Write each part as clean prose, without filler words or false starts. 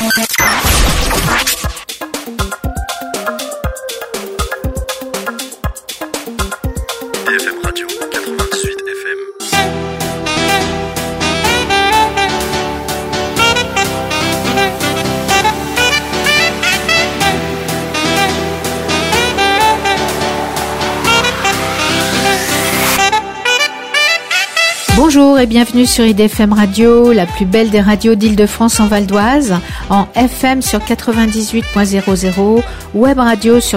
IDFM Radio 88 FM. Bonjour et bienvenue sur IDFM Radio, la plus belle des radios d'Île-de-France en Val d'Oise, en FM sur 98.00, web radio sur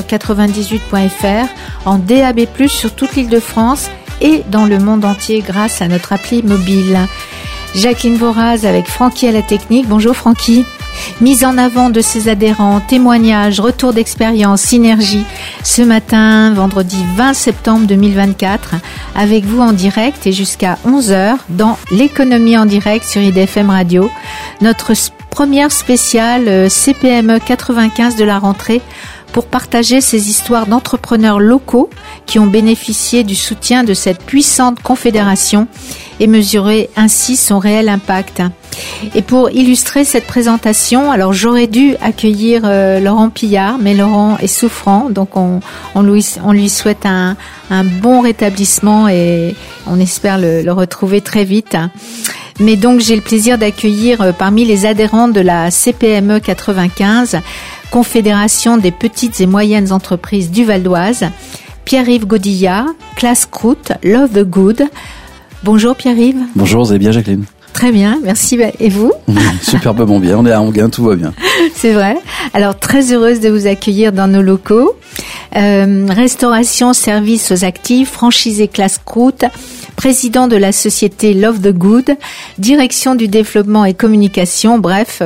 98.fr, en DAB+, sur toute l'Île-de-France et dans le monde entier grâce à notre appli mobile. Jacqueline Voraz avec Francky à la technique. Bonjour Francky. Mise en avant de ses adhérents, témoignages, retours d'expérience, synergie. Ce matin, vendredi 20 septembre 2024, avec vous en direct et jusqu'à 11h dans l'économie en direct sur IDFM Radio. Notre première spéciale CPME 95 de la rentrée pour partager ces histoires d'entrepreneurs locaux qui ont bénéficié du soutien de cette puissante confédération et mesurer ainsi son réel impact. Et pour illustrer cette présentation, alors j'aurais dû accueillir Laurent Pillard, mais Laurent est souffrant, donc on lui souhaite un bon rétablissement et on espère le retrouver très vite. Mais donc j'ai le plaisir d'accueillir parmi les adhérents de la CPME 95, Confédération des petites et moyennes entreprises du Val d'Oise, Pierre-Yves Godilla, Class Croûte, Love the Good. Bonjour Pierre-Yves. Bonjour, vous allez bien Jacqueline? Très bien, merci. Et vous? Superbement bien, on est à Anguin, tout va bien. C'est vrai. Alors, très heureuse de vous accueillir dans nos locaux. Restauration, service aux actifs, franchisé Class Croûte, président de la société Love the Good, direction du développement et communication, bref,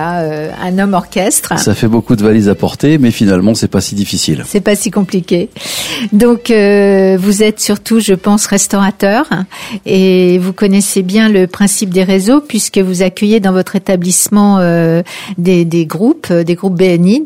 un homme orchestre. Ça fait beaucoup de valises à porter, mais finalement, c'est pas si difficile. C'est pas si compliqué. Donc, vous êtes surtout, je pense, restaurateur et vous connaissez bien le principe des réseaux puisque vous accueillez dans votre établissement des groupes BNI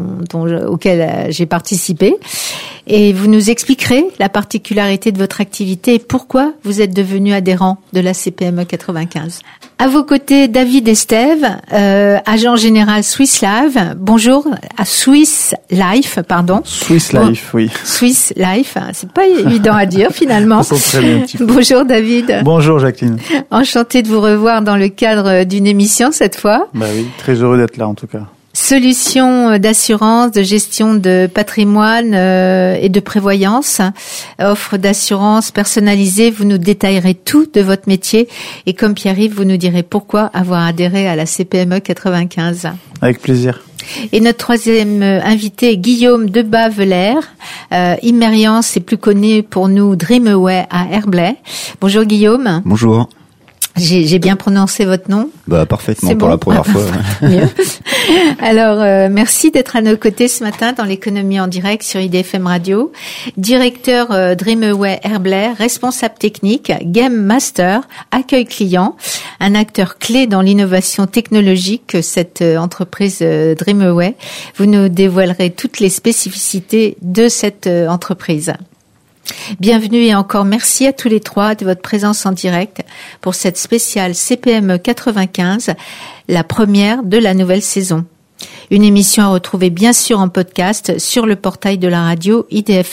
auxquels j'ai participé. Et vous nous expliquerez la particularité de votre activité et pourquoi vous êtes devenu adhérent de la CPME 95. À vos côtés, David Estève, agent général Swiss Life. Bonjour à Swiss Life, pardon. Swiss Life, oui. Swiss Life, c'est pas évident à dire finalement. Ça sent très bien, un petit peu. Bonjour David. Bonjour Jacqueline. Enchanté de vous revoir dans le cadre d'une émission cette fois. Bah oui, très heureux d'être là en tout cas. Solutions d'assurance, de gestion de patrimoine et de prévoyance, offre d'assurance personnalisée. Vous nous détaillerez tout de votre métier et comme Pierre-Yves, vous nous direz pourquoi avoir adhéré à la CPME 95. Avec plaisir. Et notre troisième invité est Guillaume Debat-Veller. Immérience, c'est plus connu pour nous Dreamaway à Herblay. Bonjour Guillaume. Bonjour. J'ai bien prononcé votre nom? Parfaitement, c'est pour bon. La première fois. Mieux. Alors, merci d'être à nos côtés ce matin dans l'économie en direct sur IDFM Radio. Directeur Dreamaway Herblay, responsable technique, Game Master, accueil client, un acteur clé dans l'innovation technologique que cette entreprise Dreamaway. Vous nous dévoilerez toutes les spécificités de cette entreprise. Bienvenue et encore merci à tous les trois de votre présence en direct pour cette spéciale CPME 95, la première de la nouvelle saison. Une émission à retrouver bien sûr en podcast sur le portail de la radio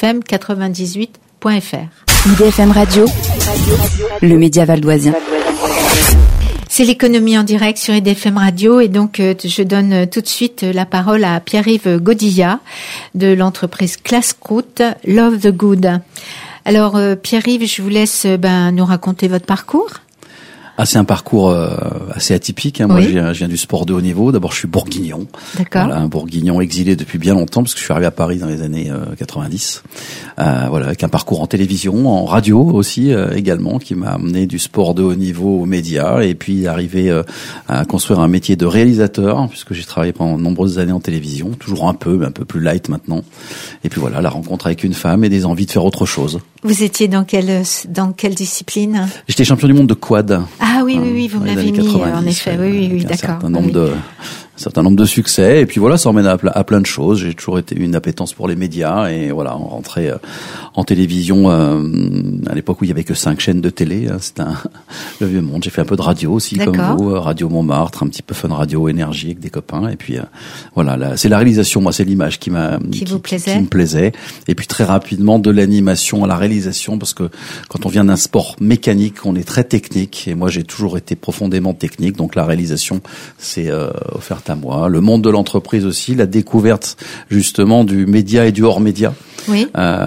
idfm98.fr. IDFM Radio, le média valdoisien. C'est l'économie en direct sur IDFM Radio et donc je donne tout de suite la parole à Pierre-Yves Godilla de l'entreprise Class Croûte, Love the Good. Alors Pierre-Yves, je vous laisse nous raconter votre parcours. C'est un parcours assez atypique. Moi, je viens du sport de haut niveau. D'abord, je suis bourguignon. D'accord. Voilà, un bourguignon exilé depuis bien longtemps, parce que je suis arrivé à Paris dans les années 90. Avec un parcours en télévision, en radio aussi également, qui m'a amené du sport de haut niveau aux médias, et puis arrivé à construire un métier de réalisateur, puisque j'ai travaillé pendant de nombreuses années en télévision, toujours un peu plus light maintenant. Et puis voilà, la rencontre avec une femme et des envies de faire autre chose. Vous étiez dans quelle discipline? J'étais champion du monde de quad. Ah oui, vous me l'avez mis, en effet. Oui, d'accord. Un certain nombre certain nombre de succès, et puis voilà, ça emmène à plein de choses. J'ai toujours été une appétence pour les médias, et voilà, on rentrait en télévision à l'époque où il y avait que 5 chaînes de télé, c'était le vieux monde. J'ai fait un peu de radio aussi, comme vous, Radio Montmartre, un petit peu Fun Radio, Énergie avec des copains, et puis voilà, c'est la réalisation, moi c'est l'image qui me plaisait, et puis très rapidement de l'animation à la réalisation, parce que quand on vient d'un sport mécanique, on est très technique, et moi j'ai toujours été profondément technique, donc la réalisation c'est offerte à moi. Le monde de l'entreprise aussi, la découverte justement du média et du hors média. Oui.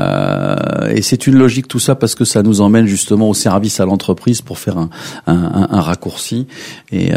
Et c'est une logique tout ça, parce que ça nous emmène justement au service à l'entreprise pour faire un raccourci. Et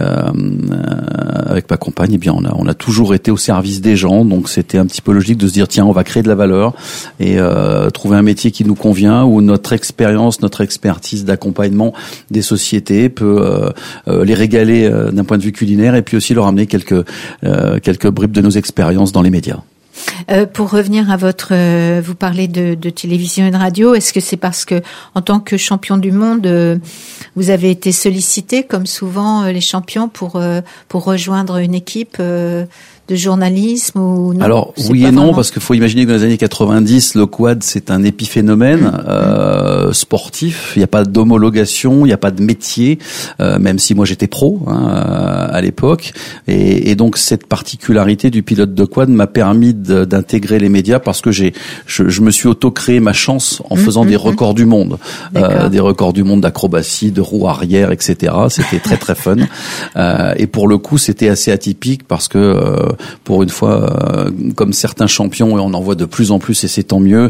avec ma compagne, eh bien on a toujours été au service des gens, donc c'était un petit peu logique de se dire tiens, on va créer de la valeur et trouver un métier qui nous convient, où notre expérience, notre expertise d'accompagnement des sociétés peut les régaler d'un point de vue culinaire, et puis aussi leur amener quelques bribes de nos expériences dans les médias. Pour revenir à vous parlez de télévision et de radio, est-ce que c'est parce que, en tant que champion du monde, vous avez été sollicité, comme souvent les champions, pour rejoindre une équipe de journalisme ou non? Alors oui et non, parce qu'il faut imaginer que dans les années 90, le quad c'est un épiphénomène sportif. Il n'y a pas d'homologation, il n'y a pas de métier, même si moi j'étais pro à l'époque. Et donc cette particularité du pilote de quad m'a permis d'intégrer les médias, parce que je me suis auto-créé ma chance en faisant des records du monde, des records du monde d'acrobatie, de roue arrière, etc. C'était très très fun. Et pour le coup, c'était assez atypique, parce que pour une fois, comme certains champions, et on en voit de plus en plus, et c'est tant mieux,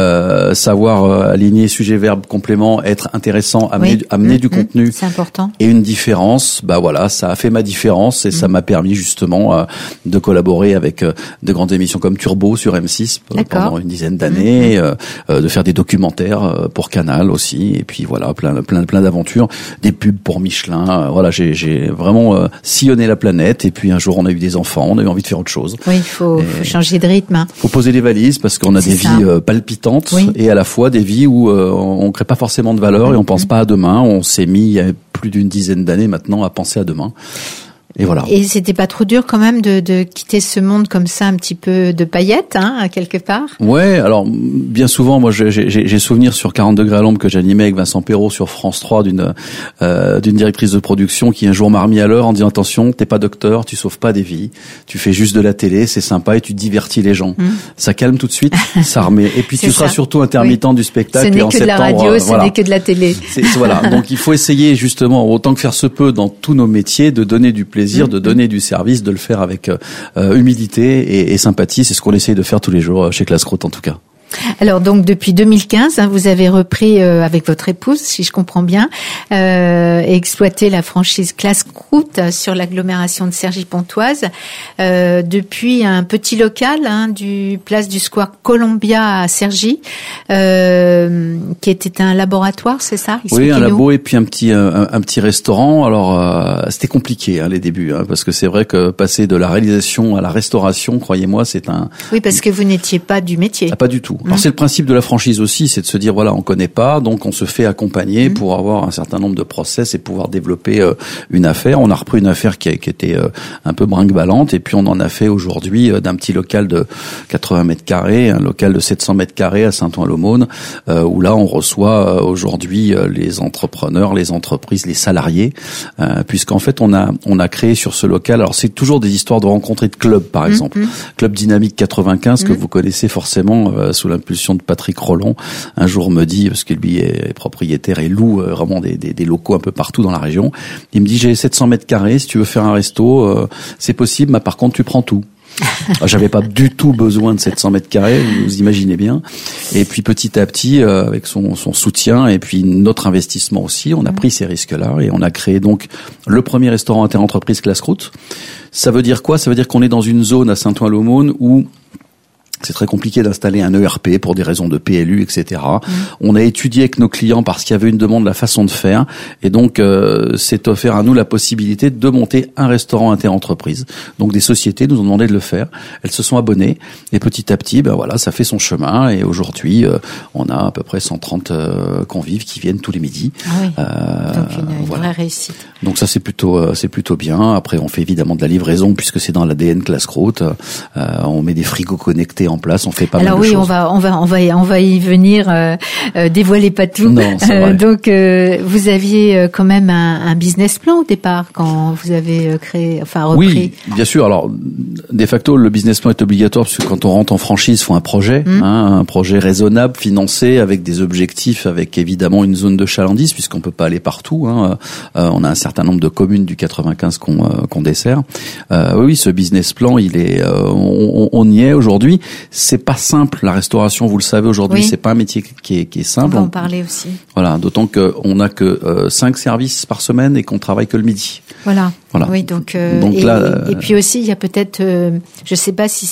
savoir aligner sujet, verbe, complément, être intéressant, amener du contenu, c'est important, et une différence, bah voilà, ça a fait ma différence, et ça m'a permis justement de collaborer avec de grandes émissions comme Turbo sur M6 pendant une dizaine d'années, de faire des documentaires pour Canal aussi, et puis voilà, plein d'aventures, des pubs pour Michelin, voilà, j'ai vraiment sillonné la planète, et puis un jour on a eu des enfants, on a eu envie de faire autre chose. Oui, il faut changer de rythme. Faut poser les valises, parce qu'on a des vies palpitantes, et à la fois des vies où on crée pas forcément de valeur, et on pense pas à demain. On s'est mis il y a plus d'une dizaine d'années maintenant à penser à demain. Et voilà. Et c'était pas trop dur quand même de quitter ce monde comme ça, un petit peu de paillettes, quelque part? Ouais, alors bien souvent, moi j'ai souvenir sur 40 degrés à l'ombre que j'animais avec Vincent Perrault sur France 3 d'une directrice de production qui un jour m'a remis à l'heure en disant attention, t'es pas docteur, tu sauves pas des vies, tu fais juste de la télé, c'est sympa et tu divertis les gens. Ça calme tout de suite, ça remet. Et puis tu seras surtout intermittent du spectacle. Ce n'est que de la radio, ce n'est que de la télé. Voilà. Donc il faut essayer justement, autant que faire se peut dans tous nos métiers, de donner du plaisir, de donner du service, de le faire avec humilité et sympathie. C'est ce qu'on essaye de faire tous les jours chez Classe-Croûte en tout cas. Alors donc depuis 2015, vous avez repris avec votre épouse, si je comprends bien, et exploité la franchise Classe-Croûte sur l'agglomération de Cergy-Pontoise depuis un petit local du place du Square Columbia à Cergy, qui était un laboratoire, c'est ça? Oui, un labo et puis un petit restaurant. Alors c'était compliqué les débuts, parce que c'est vrai que passer de la réalisation à la restauration, croyez-moi, c'est un. Oui, parce que vous n'étiez pas du métier. Ah, pas du tout. Alors c'est le principe de la franchise aussi, c'est de se dire voilà, on connaît pas, donc on se fait accompagner pour avoir un certain nombre de process et pouvoir développer une affaire. On a repris une affaire qui était un peu brinque-ballante, et puis on en a fait aujourd'hui d'un petit local de 80 mètres carrés, un local de 700 mètres carrés à Saint-Ouen-l'Aumône, où là on reçoit aujourd'hui les entrepreneurs, les entreprises, les salariés, puisqu'en fait on a créé sur ce local, alors c'est toujours des histoires de rencontres et de clubs par exemple. Club Dynamique 95 que vous connaissez forcément sous l'impulsion de Patrick Roland, un jour me dit, parce que lui est propriétaire et loue vraiment des locaux un peu partout dans la région, il me dit j'ai 700 mètres carrés, si tu veux faire un resto, c'est possible, mais par contre tu prends tout. J'avais pas du tout besoin de 700 mètres carrés, vous imaginez bien. Et puis petit à petit, avec son soutien et puis notre investissement aussi, on a pris ces risques-là et on a créé donc le premier restaurant interentreprise Classe-Croûte. Ça veut dire quoi? Ça veut dire qu'on est dans une zone à Saint-Ouen-l'Aumône où c'est très compliqué d'installer un ERP pour des raisons de PLU, etc. On a étudié avec nos clients parce qu'il y avait une demande de la façon de faire. Et donc, c'est offert à nous la possibilité de monter un restaurant interentreprise. Donc, des sociétés nous ont demandé de le faire. Elles se sont abonnées. Et petit à petit, voilà, ça fait son chemin. Et aujourd'hui, on a à peu près 130 convives qui viennent tous les midis. Ah oui. Donc, une vraie réussite. Donc ça c'est plutôt bien. Après on fait évidemment de la livraison puisque c'est dans l'ADN Classcroute. On met des frigos connectés en place, on fait pas mal de choses. Alors oui, on va y venir. Dévoilez pas tout. Non, c'est vrai. Donc vous aviez quand même un business plan au départ quand vous avez repris. Oui, bien sûr. Alors de facto le business plan est obligatoire parce que quand on rentre en franchise, il faut un projet, un projet raisonnable, financé, avec des objectifs, avec évidemment une zone de chalandise puisqu'on peut pas aller partout. On a un certain nombre de communes du 95 qu'on dessert. Oui, ce business plan, il est, on y est aujourd'hui. C'est pas simple la restauration, vous le savez aujourd'hui, c'est pas un métier qui est simple. On va en parler aussi. Voilà, d'autant qu'on n'a que 5 services par semaine et qu'on travaille que le midi. Voilà. Oui, donc et puis aussi il y a peut-être, je sais pas si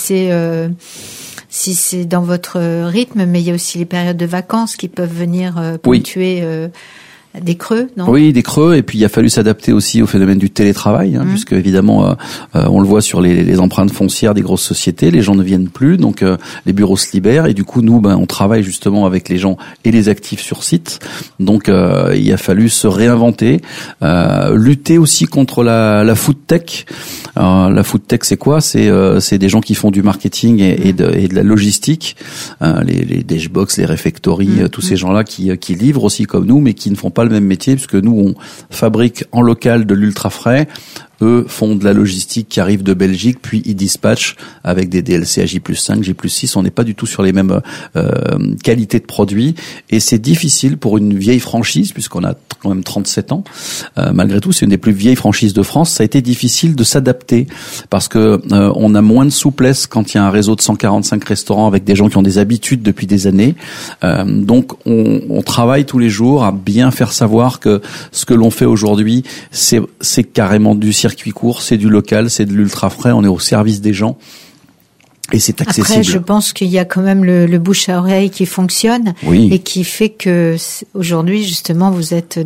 c'est dans votre rythme, mais il y a aussi les périodes de vacances qui peuvent venir ponctuer des creux, non ? Oui, des creux, et puis il a fallu s'adapter aussi au phénomène du télétravail, puisque évidemment on le voit sur les empreintes foncières des grosses sociétés, les gens ne viennent plus, donc les bureaux se libèrent, et du coup nous on travaille justement avec les gens et les actifs sur site, donc il a fallu se réinventer, lutter aussi contre la food tech. La food tech c'est quoi ? C'est des gens qui font du marketing et de la logistique, les Dashbox, les Refectory, tous ces gens-là qui livrent aussi comme nous, mais qui ne font pas le même métier, puisque nous on fabrique en local de l'ultra frais. Eux font de la logistique qui arrive de Belgique, puis ils dispatchent avec des DLC à J+5, J+6. On n'est pas du tout sur les mêmes qualités de produits. Et c'est difficile pour une vieille franchise, puisqu'on a quand même 37 ans. Malgré tout, c'est une des plus vieilles franchises de France. Ça a été difficile de s'adapter, parce que on a moins de souplesse quand il y a un réseau de 145 restaurants avec des gens qui ont des habitudes depuis des années. Donc on travaille tous les jours à bien faire savoir que ce que l'on fait aujourd'hui, c'est carrément du circuit court, c'est du local, c'est de l'ultra frais, on est au service des gens et c'est accessible. Après, je pense qu'il y a quand même le bouche à oreille qui fonctionne et qui fait que aujourd'hui, justement, vous êtes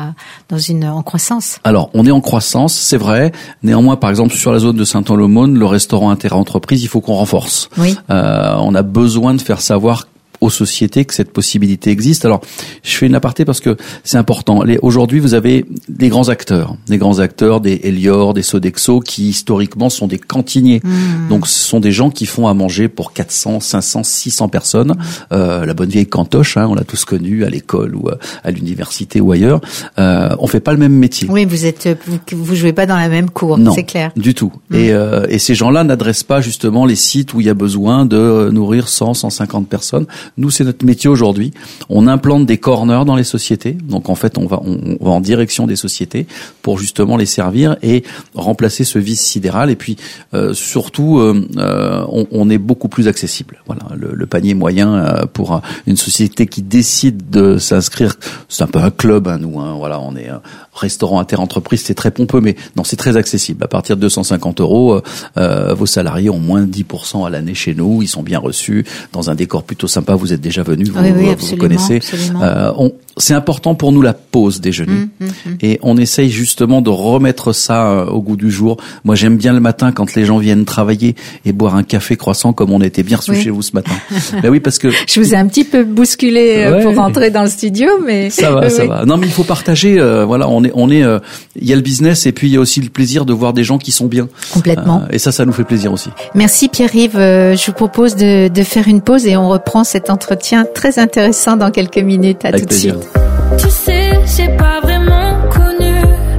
en croissance. Alors, on est en croissance, c'est vrai. Néanmoins, par exemple, sur la zone de Saint-Ouen-l'Aumône, le restaurant inter-entreprise, il faut qu'on renforce. Oui. On a besoin de faire savoir aux sociétés que cette possibilité existe. Alors, je fais une aparté parce que c'est important. Aujourd'hui, vous avez des grands acteurs, des Elior, des Sodexo, qui historiquement sont des cantiniers. Donc, ce sont des gens qui font à manger pour 400, 500, 600 personnes. La bonne vieille cantoche, on l'a tous connue à l'école ou à l'université ou ailleurs. On fait pas le même métier. Oui, vous jouez pas dans la même cour, non, c'est clair. Du tout. Et ces gens-là n'adressent pas justement les sites où il y a besoin de nourrir 100, 150 personnes. Nous, c'est notre métier aujourd'hui. On implante des corners dans les sociétés. Donc, en fait, on va en direction des sociétés pour justement les servir et remplacer ce vice sidéral. Et puis, surtout, on est beaucoup plus accessible. Voilà, le panier moyen pour une société qui décide de s'inscrire, c'est un peu un club, nous. Voilà, on est restaurant inter-entreprise, c'est très pompeux, mais non, c'est très accessible. À partir de 250 €, vos salariés ont moins de 10% à l'année chez nous. Ils sont bien reçus dans un décor plutôt sympa. Vous êtes déjà venus, vous connaissez. C'est important pour nous la pause déjeuner. Et on essaye justement de remettre ça au goût du jour. Moi, j'aime bien le matin quand les gens viennent travailler et boire un café croissant comme on était bien reçus chez vous ce matin. Ben oui, parce que je vous ai un petit peu bousculé pour rentrer dans le studio, mais ça va. Non, mais il faut partager. Voilà, il y a le business et puis il y a aussi le plaisir de voir des gens qui sont bien. Complètement. Et ça nous fait plaisir aussi. Merci Pierre-Yves. Je vous propose de faire une pause et on reprend cet entretien très intéressant dans quelques minutes. À tout de suite. Tu sais, j'ai pas vraiment connu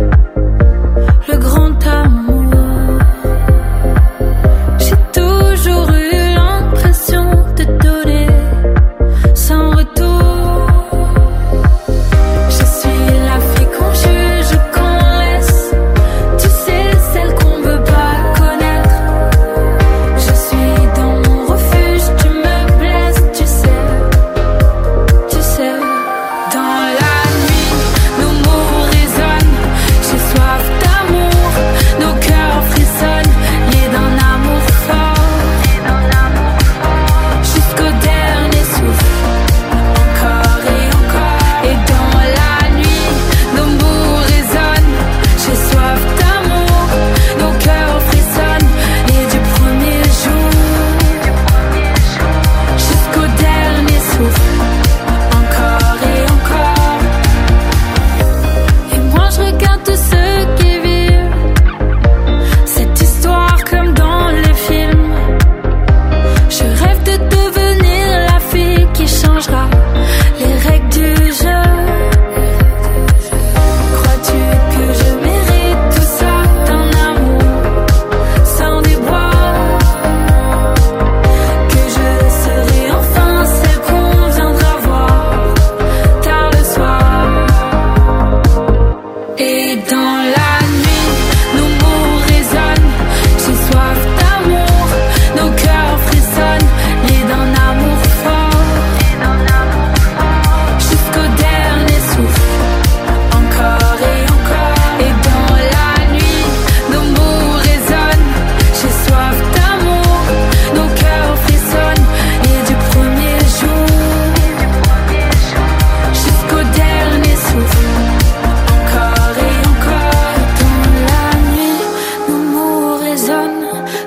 le grand amour. J'ai toujours eu l'impression de donner sans retour. Je suis la fille qu'on juge, qu'on laisse. Tu sais, celle qu'on veut pas connaître. Je suis dans mon refuge, tu me blesses, tu sais. Dans la nuit, nos mots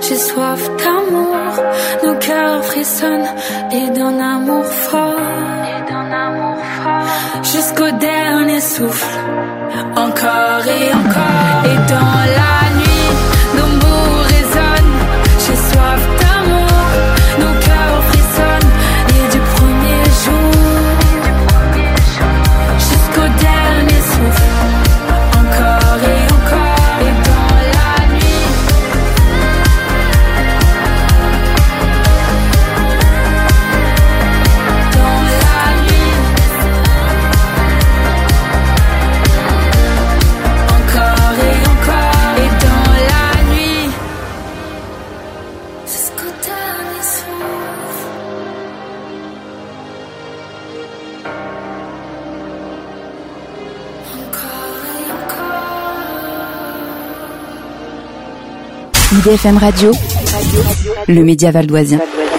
j'ai soif d'amour. Nos cœurs frissonnent et d'un amour fort. Jusqu'au dernier souffle, encore et encore. Et dans la nuit, nos mots résonnent. J'ai soif d'amour, nos cœurs frissonnent. Et du premier jour jusqu'au dernier souffle, encore et encore. Et dans la nuit, dans la nuit, encore et encore. Et dans la nuit, jusqu'au dernier souffle. Encore et encore. IDFM Radio, le média valdoisien.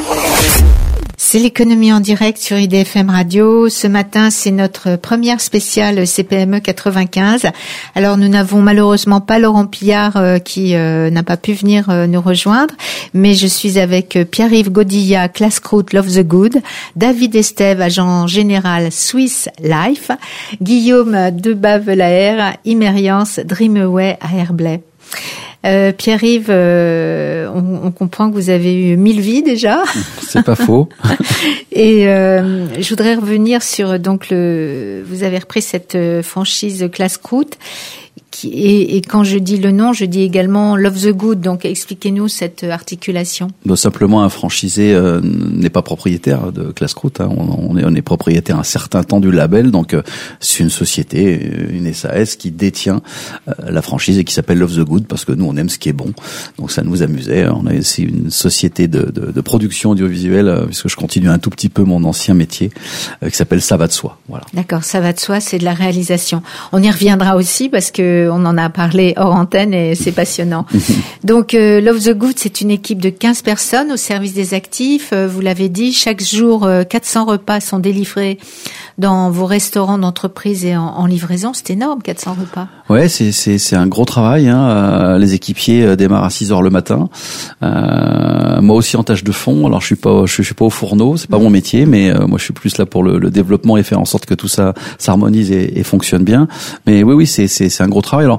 C'est l'économie en direct sur IDFM Radio. Ce matin, c'est notre première spéciale CPME 95. Alors, nous n'avons malheureusement pas Laurent Pillard qui n'a pas pu venir nous rejoindre, mais je suis avec Pierre-Yves Godilla, Classcroute Love the Good, David Estève, agent général Swiss Life, Guillaume Debavelaer, Imérience Dreamaway à Herblay. Pierre-Yves, on comprend que vous avez eu 1000 vies déjà. C'est pas faux. Et je voudrais revenir sur donc vous avez repris cette franchise Classcroute. Et quand je dis le nom, je dis également Love the Good. Donc, expliquez-nous cette articulation. Simplement, un franchisé n'est pas propriétaire de Classcroute. Hein. On est propriétaire un certain temps du label. Donc, c'est une société, une SAS qui détient la franchise et qui s'appelle Love the Good parce que nous, on aime ce qui est bon. Donc, ça nous amusait. On a aussi une société de production audiovisuelle, puisque je continue un tout petit peu mon ancien métier, qui s'appelle Ça va de soi. Voilà. D'accord, Ça va de soi, c'est de la réalisation. On y reviendra aussi parce que on en a parlé hors antenne et c'est passionnant. Donc, Love the Good, c'est une équipe de 15 personnes au service des actifs. Vous l'avez dit, chaque jour, 400 repas sont délivrés dans vos restaurants d'entreprise et en livraison. C'est énorme, 400 repas. Ouais, c'est un gros travail. Hein. Les équipiers démarrent à 6 heures le matin. Moi aussi en tâche de fond. Alors je suis pas au fourneau, c'est pas mon métier, mais moi je suis plus là pour le développement et faire en sorte que tout ça s'harmonise et fonctionne bien. Mais oui, c'est un gros travail. Alors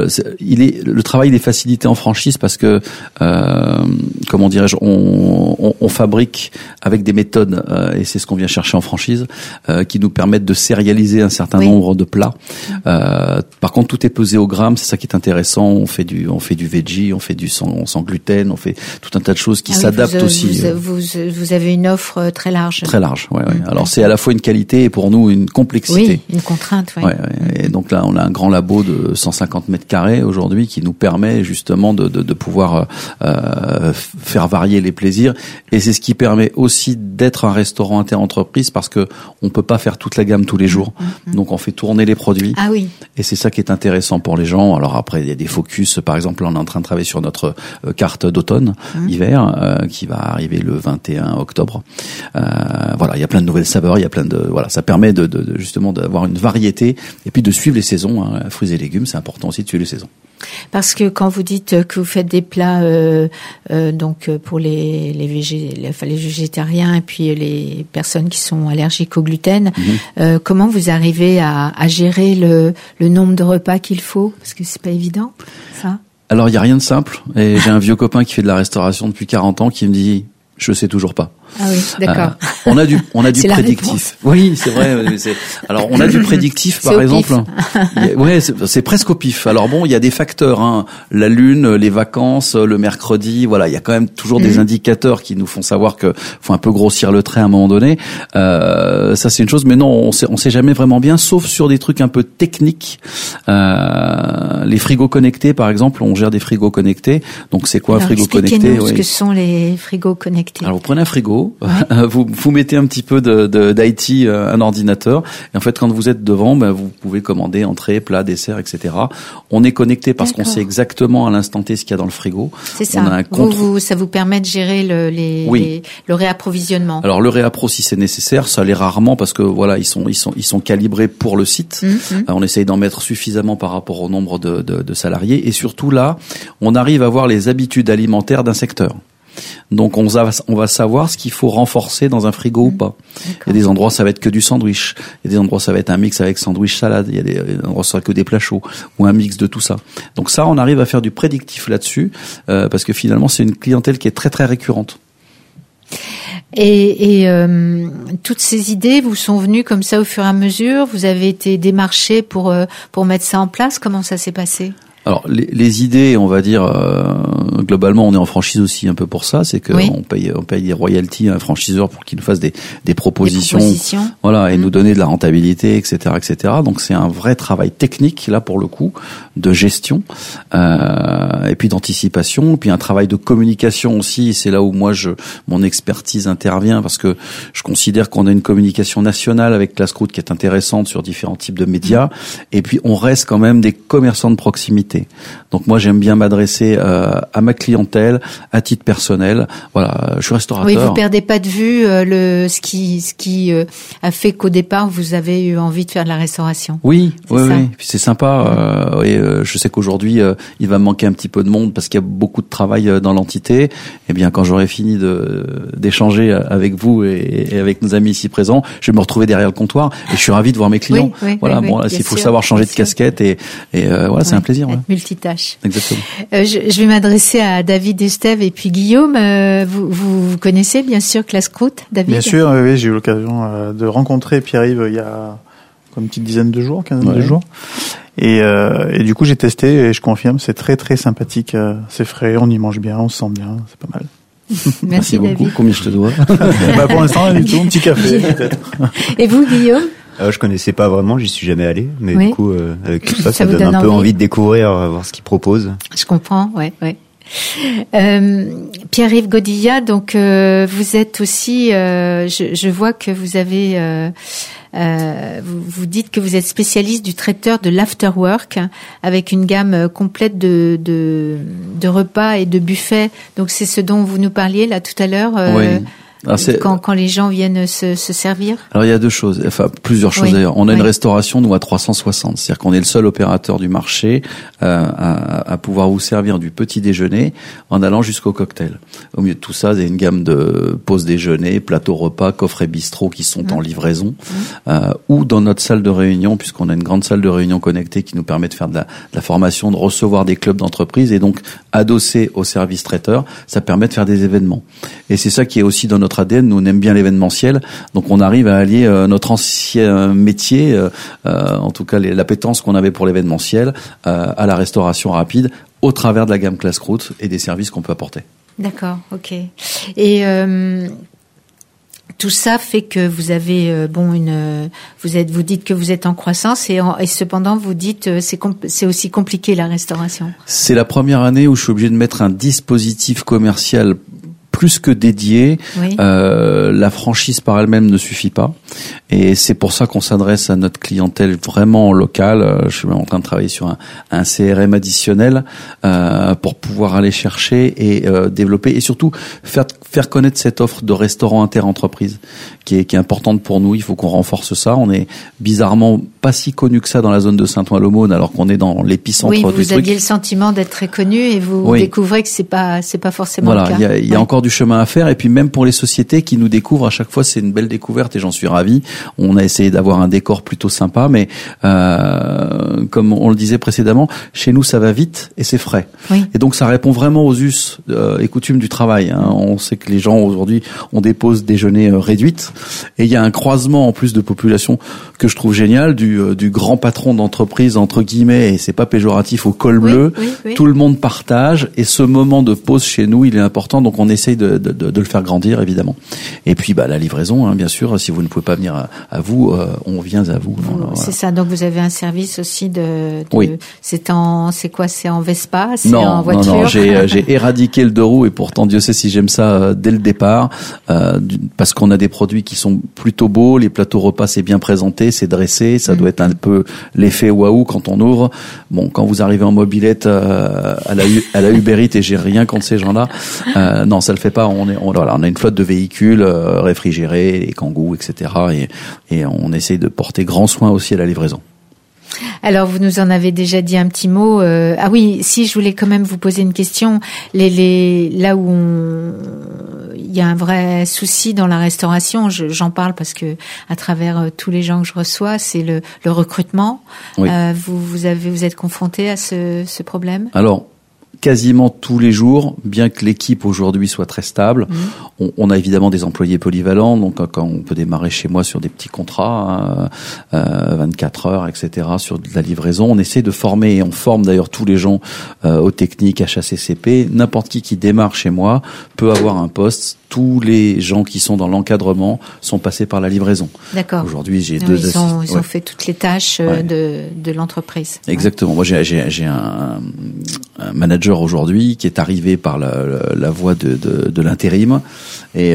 le travail il est facilité en franchise parce que comment dirais-je, on fabrique avec des méthodes et c'est ce qu'on vient chercher en franchise qui nous permettent de sérialiser un certain nombre de plats. Par contre, tout est pesé au gramme, c'est ça qui est intéressant. On fait du veggie, on fait du sans gluten, on fait tout un tas de choses qui s'adaptent aussi. Vous avez une offre très large. Très large, ouais. Alors c'est à la fois une qualité et pour nous une complexité. Oui, une contrainte. Ouais. Et donc là, on a un grand labo de 150 mètres carrés aujourd'hui qui nous permet justement de pouvoir faire varier les plaisirs. Et c'est ce qui permet aussi d'être un restaurant interentreprise parce que on peut pas faire toute la gamme tous les jours. Donc on fait tourner les produits. Ah oui. Et c'est ça qui est intéressant pour les gens. Alors après, il y a des focus. Par exemple, là, on est en train de travailler sur notre carte d'automne, hiver, qui va arriver le 21 octobre. Voilà, il y a plein de nouvelles saveurs. Il y a plein de ça permet de justement d'avoir une variété et puis de suivre les saisons. Hein. Fruits et légumes, c'est important aussi de suivre les saisons. Parce que quand vous dites que vous faites des plats donc pour les végétariens et puis les personnes qui sont allergiques au gluten, comment vous arrivez à gérer le nombre de repas qu'il faut? Parce que c'est pas évident, ça. Alors, il y a rien de simple. Et j'ai un vieux copain qui fait de la restauration depuis 40 ans qui me dit, je sais toujours pas. Ah oui, d'accord. On a du prédictif. Oui, c'est vrai. Alors, on a du prédictif, par exemple. Ouais, c'est presque au pif. Alors bon, il y a des facteurs, hein. La lune, les vacances, le mercredi. Voilà, il y a quand même toujours des indicateurs qui nous font savoir que faut un peu grossir le trait à un moment donné. Ça, c'est une chose. Mais non, on sait jamais vraiment bien, sauf sur des trucs un peu techniques. Les frigos connectés, par exemple, on gère des frigos connectés. Donc, c'est quoi un frigo connecté? Expliquez-nous ce que sont les frigos connectés. connecté? Alors vous prenez un frigo, vous mettez un petit peu d'IT, un ordinateur, et en fait quand vous êtes devant, vous pouvez commander entrée, plat, dessert, etc. On est connecté parce qu'on sait exactement à l'instant T ce qu'il y a dans le frigo. C'est ça. On a Ça vous permet de gérer le réapprovisionnement. Alors le réappro si c'est nécessaire, ça l'est rarement parce que voilà ils sont calibrés pour le site. On essaye d'en mettre suffisamment par rapport au nombre de salariés et surtout là on arrive à voir les habitudes alimentaires d'un secteur. Donc on va savoir ce qu'il faut renforcer dans un frigo ou pas. Il y a des endroits ça va être que du sandwich, il y a des endroits ça va être un mix avec sandwich salade, il y a des endroits ça va être que des plats chauds ou un mix de tout ça. Donc ça on arrive à faire du prédictif là-dessus parce que finalement c'est une clientèle qui est très très récurrente. Et toutes ces idées vous sont venues comme ça au fur et à mesure? Vous avez été démarché pour mettre ça en place? Comment ça s'est passé? Alors les idées, on va dire globalement, on est en franchise aussi un peu pour ça, c'est que on paye des royalties à un franchiseur pour qu'il nous fasse des propositions, voilà, et nous donner de la rentabilité, etc., etc. Donc c'est un vrai travail technique là pour le coup, de gestion, et puis d'anticipation, et puis un travail de communication aussi. C'est là où moi mon expertise intervient parce que je considère qu'on a une communication nationale avec Classcroute qui est intéressante sur différents types de médias, et puis on reste quand même des commerçants de proximité. Donc moi j'aime bien m'adresser à ma clientèle à titre personnel. Voilà, je suis restaurateur. Oui, vous perdez pas de vue ce qui a fait qu'au départ vous avez eu envie de faire de la restauration. Oui. Puis c'est sympa. Je sais qu'aujourd'hui il va me manquer un petit peu de monde parce qu'il y a beaucoup de travail dans l'entité. Eh bien quand j'aurai fini d'échanger avec vous et avec nos amis ici présents, je vais me retrouver derrière le comptoir et je suis ravi de voir mes clients. Voilà, bon, il faut savoir changer de casquette et voilà, c'est un plaisir. Ouais. Multitâche. Exactement. Je vais m'adresser à David, Estève et puis Guillaume. Vous connaissez bien sûr Classcroute, David? Bien sûr, oui, j'ai eu l'occasion de rencontrer Pierre-Yves il y a une petite dizaine de jours, quinzaine de jours. Et du coup, j'ai testé et je confirme, c'est très très sympathique, c'est frais, on y mange bien, on se sent bien, c'est pas mal. Merci beaucoup. David. Combien je te dois? Pour l'instant, rien du tout, un petit café peut-être. Et vous, Guillaume? Je connaissais pas vraiment, j'y suis jamais allé, mais du coup, avec tout ça donne un peu envie de découvrir, voir ce qu'ils proposent. Je comprends, ouais. Pierre-Yves Godilla, donc vous êtes aussi, je vois que vous avez, vous dites que vous êtes spécialiste du traiteur de l'afterwork avec une gamme complète de repas et de buffets. Donc c'est ce dont vous nous parliez là tout à l'heure. Oui. Alors quand les gens viennent se servir. Alors il y a deux choses, enfin plusieurs choses d'ailleurs. On a une restauration nous à 360, c'est-à-dire qu'on est le seul opérateur du marché à pouvoir vous servir du petit déjeuner en allant jusqu'au cocktail. Au milieu de tout ça, il y a une gamme de pause déjeuner, plateau repas, coffret bistrot qui sont en livraison ou dans notre salle de réunion, puisqu'on a une grande salle de réunion connectée qui nous permet de faire de la formation, de recevoir des clubs d'entreprise et donc adossé au service traiteur, ça permet de faire des événements. Et c'est ça qui est aussi dans notre ADN, nous on aime bien l'événementiel, donc on arrive à allier notre ancien métier, en tout cas l'appétence qu'on avait pour l'événementiel, à la restauration rapide, au travers de la gamme Classcroute et des services qu'on peut apporter. D'accord, ok. Et tout ça fait que vous avez vous dites que vous êtes en croissance et cependant vous dites c'est aussi compliqué la restauration. C'est la première année où je suis obligé de mettre un dispositif commercial plus que dédié. La franchise par elle-même ne suffit pas et c'est pour ça qu'on s'adresse à notre clientèle vraiment locale. Je suis même en train de travailler sur un CRM additionnel pour pouvoir aller chercher et développer et surtout faire connaître cette offre de restaurant inter-entreprise qui est importante pour nous. Il faut qu'on renforce ça. On est bizarrement pas si connu que ça dans la zone de Saint-Ouen-l'Aumône alors qu'on est dans l'épicentre du truc. Oui, vous aviez le sentiment d'être très connu et vous découvrez que c'est pas forcément le cas. Il y a encore du chemin à faire et puis même pour les sociétés qui nous découvrent à chaque fois c'est une belle découverte et j'en suis ravi. On a essayé d'avoir un décor plutôt sympa mais comme on le disait précédemment, chez nous ça va vite et c'est frais. Et donc ça répond vraiment aux us et coutumes du travail. On sait que les gens aujourd'hui ont des pauses déjeuner réduites et il y a un croisement en plus de population que je trouve génial du grand patron d'entreprise entre guillemets et c'est pas péjoratif au col bleu. Tout le monde partage et ce moment de pause chez nous il est important donc on essaye de le faire grandir, évidemment. Et puis, la livraison, hein, bien sûr. Si vous ne pouvez pas venir à vous, on vient à vous. C'est ça. Donc, vous avez un service aussi oui. C'est en Vespa, c'est en voiture. Non, j'ai éradiqué le deux roues et pourtant Dieu sait si j'aime ça dès le départ, parce qu'on a des produits qui sont plutôt beaux, les plateaux repas c'est bien présenté, c'est dressé, ça doit être un peu l'effet waouh quand on ouvre. Bon, quand vous arrivez en mobilette à la Uber Eats, et j'ai rien contre ces gens-là, non, ça le fait pas. On a une flotte de véhicules réfrigérés, les Kangoo, etc. Et on essaye de porter grand soin aussi à la livraison. Alors, vous nous en avez déjà dit un petit mot. Ah oui, si, je voulais quand même vous poser une question. Là où il y a un vrai souci dans la restauration, j'en parle parce que à travers tous les gens que je reçois, c'est le recrutement. Oui. Vous êtes confronté à ce problème? Alors, quasiment tous les jours, bien que l'équipe aujourd'hui soit très stable. On a évidemment des employés polyvalents, donc quand on peut démarrer chez moi sur des petits contrats, 24 heures, etc., sur de la livraison, on essaie de former, et on forme d'ailleurs tous les gens aux techniques HACCP. N'importe qui démarre chez moi peut avoir un poste. Tous les gens qui sont dans l'encadrement sont passés par la livraison. D'accord. Aujourd'hui, j'ai deux assistants. Ils ont fait toutes les tâches de l'entreprise. Exactement. Moi, j'ai un manager aujourd'hui qui est arrivé par la voie de l'intérim, et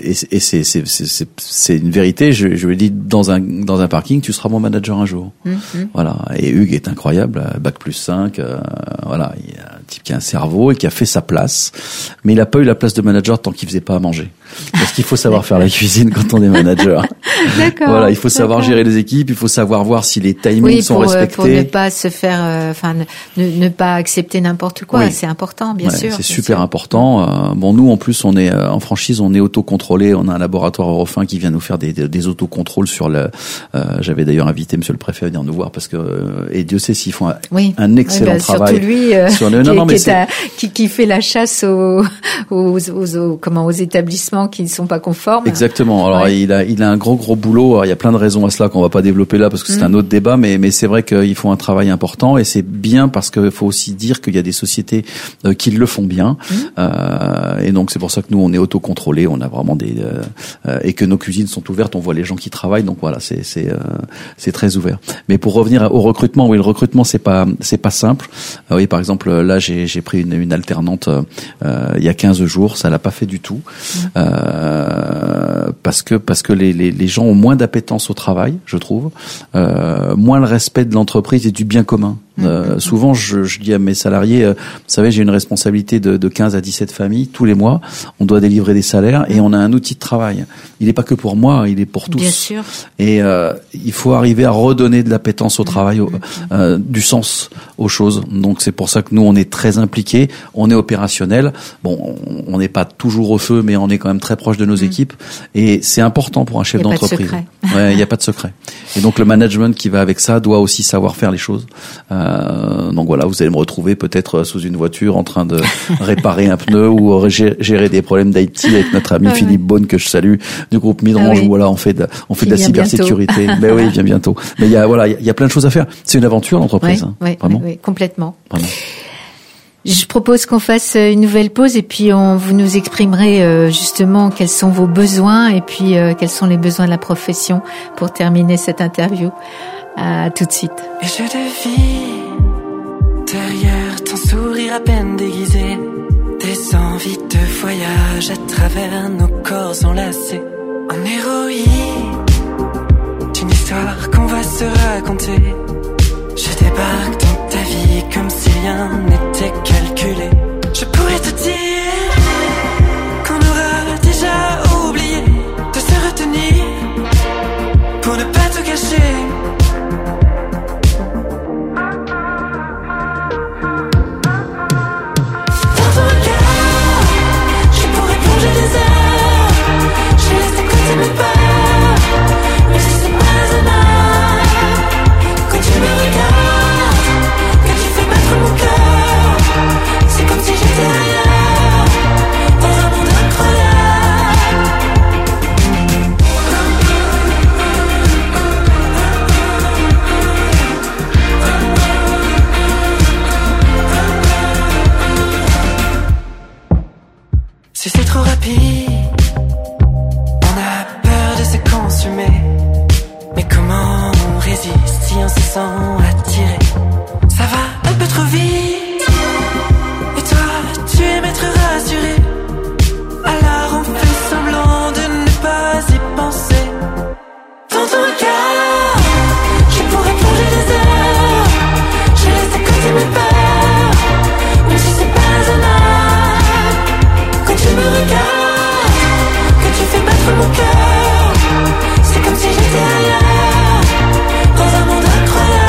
c'est une vérité. Je lui ai dit dans un parking, tu seras mon manager un jour. Voilà. Et Hugues est incroyable, bac+5. Voilà, il y a un type qui a un cerveau et qui a fait sa place, mais il a pas eu la place de manager tant qu'il faisait pas à manger. Parce qu'il faut savoir faire la cuisine quand on est manager. D'accord. Voilà, il faut savoir gérer les équipes, il faut savoir voir si les timings sont respectés. Pour ne pas se faire, ne pas accepter n'importe quoi. Oui. C'est important, bien sûr. C'est super important. Bon, nous, en plus, on est en franchise, on est autocontrôlé. On a un laboratoire Eurofin qui vient nous faire des autocontrôles sur j'avais d'ailleurs invité Monsieur le Préfet à venir nous voir parce que, et Dieu sait s'ils font un excellent travail. Surtout lui, qui fait la chasse aux établissements qui ne sont pas conformes. Exactement. Alors il a un gros boulot. Alors, il y a plein de raisons à cela qu'on va pas développer là parce que c'est un autre débat, mais c'est vrai qu'ils font un travail important et c'est bien parce qu'il faut aussi dire qu'il y a des sociétés qui le font bien. Et donc c'est pour ça que nous on est autocontrôlés, on a vraiment et que nos cuisines sont ouvertes, on voit les gens qui travaillent. Donc voilà, c'est très ouvert. Mais pour revenir au recrutement, oui, le recrutement c'est pas simple. Oui, par exemple là j'ai pris une alternante il y a 15 jours, ça l'a pas fait du tout. Parce que les gens ont moins d'appétence au travail, je trouve, moins le respect de l'entreprise et du bien commun. Souvent, je dis à mes salariés, vous savez, j'ai une responsabilité de 15 à 17 familles tous les mois. On doit délivrer des salaires et on a un outil de travail. Il n'est pas que pour moi, il est pour tous. Bien sûr. Et il faut arriver à redonner de l'appétence au travail, du sens aux choses. Donc c'est pour ça que nous, on est très impliqués, on est opérationnel. Bon, on n'est pas toujours au feu, mais on est quand même très proche de nos équipes. Et c'est important pour un chef d'entreprise. Il n'y a pas de secret. Et donc le management qui va avec ça doit aussi savoir faire les choses. Donc voilà, vous allez me retrouver peut-être sous une voiture en train de réparer un pneu ou gérer des problèmes d'IT avec notre ami Philippe Beaune que je salue du groupe Midrange. Où voilà, on fait de la cybersécurité. Mais oui, il vient bientôt. Mais il y a plein de choses à faire. C'est une aventure l'entreprise. Oui, complètement. Vraiment. Je propose qu'on fasse une nouvelle pause et puis vous nous exprimerez justement quels sont vos besoins et puis quels sont les besoins de la profession pour terminer cette interview. À tout de suite. Et je devine derrière ton sourire à peine déguisé des envies de voyage à travers nos corps enlacés, en héroïne d'une histoire qu'on va se raconter. Je débarque dans ta vie comme si rien n'était calculé. Je pourrais te dire qu'on aura déjà oublié de se retenir pour ne pas te cacher. C'est comme si j'étais ailleurs. Tu sais, trop rapide, on a peur de se consumer. Mais comment on résiste si on se sent attiré? Ça va un peu trop vite. Et toi, tu aimes être rassuré. Alors on fait semblant de ne pas y penser. Dans ton regard, je pourrais plonger des heures. Je laisse de côté mes peurs, même si c'est pas un art. Quand tu me regardes, que tu fais battre mon cœur, c'est comme si j'étais ailleurs, dans un monde incroyable.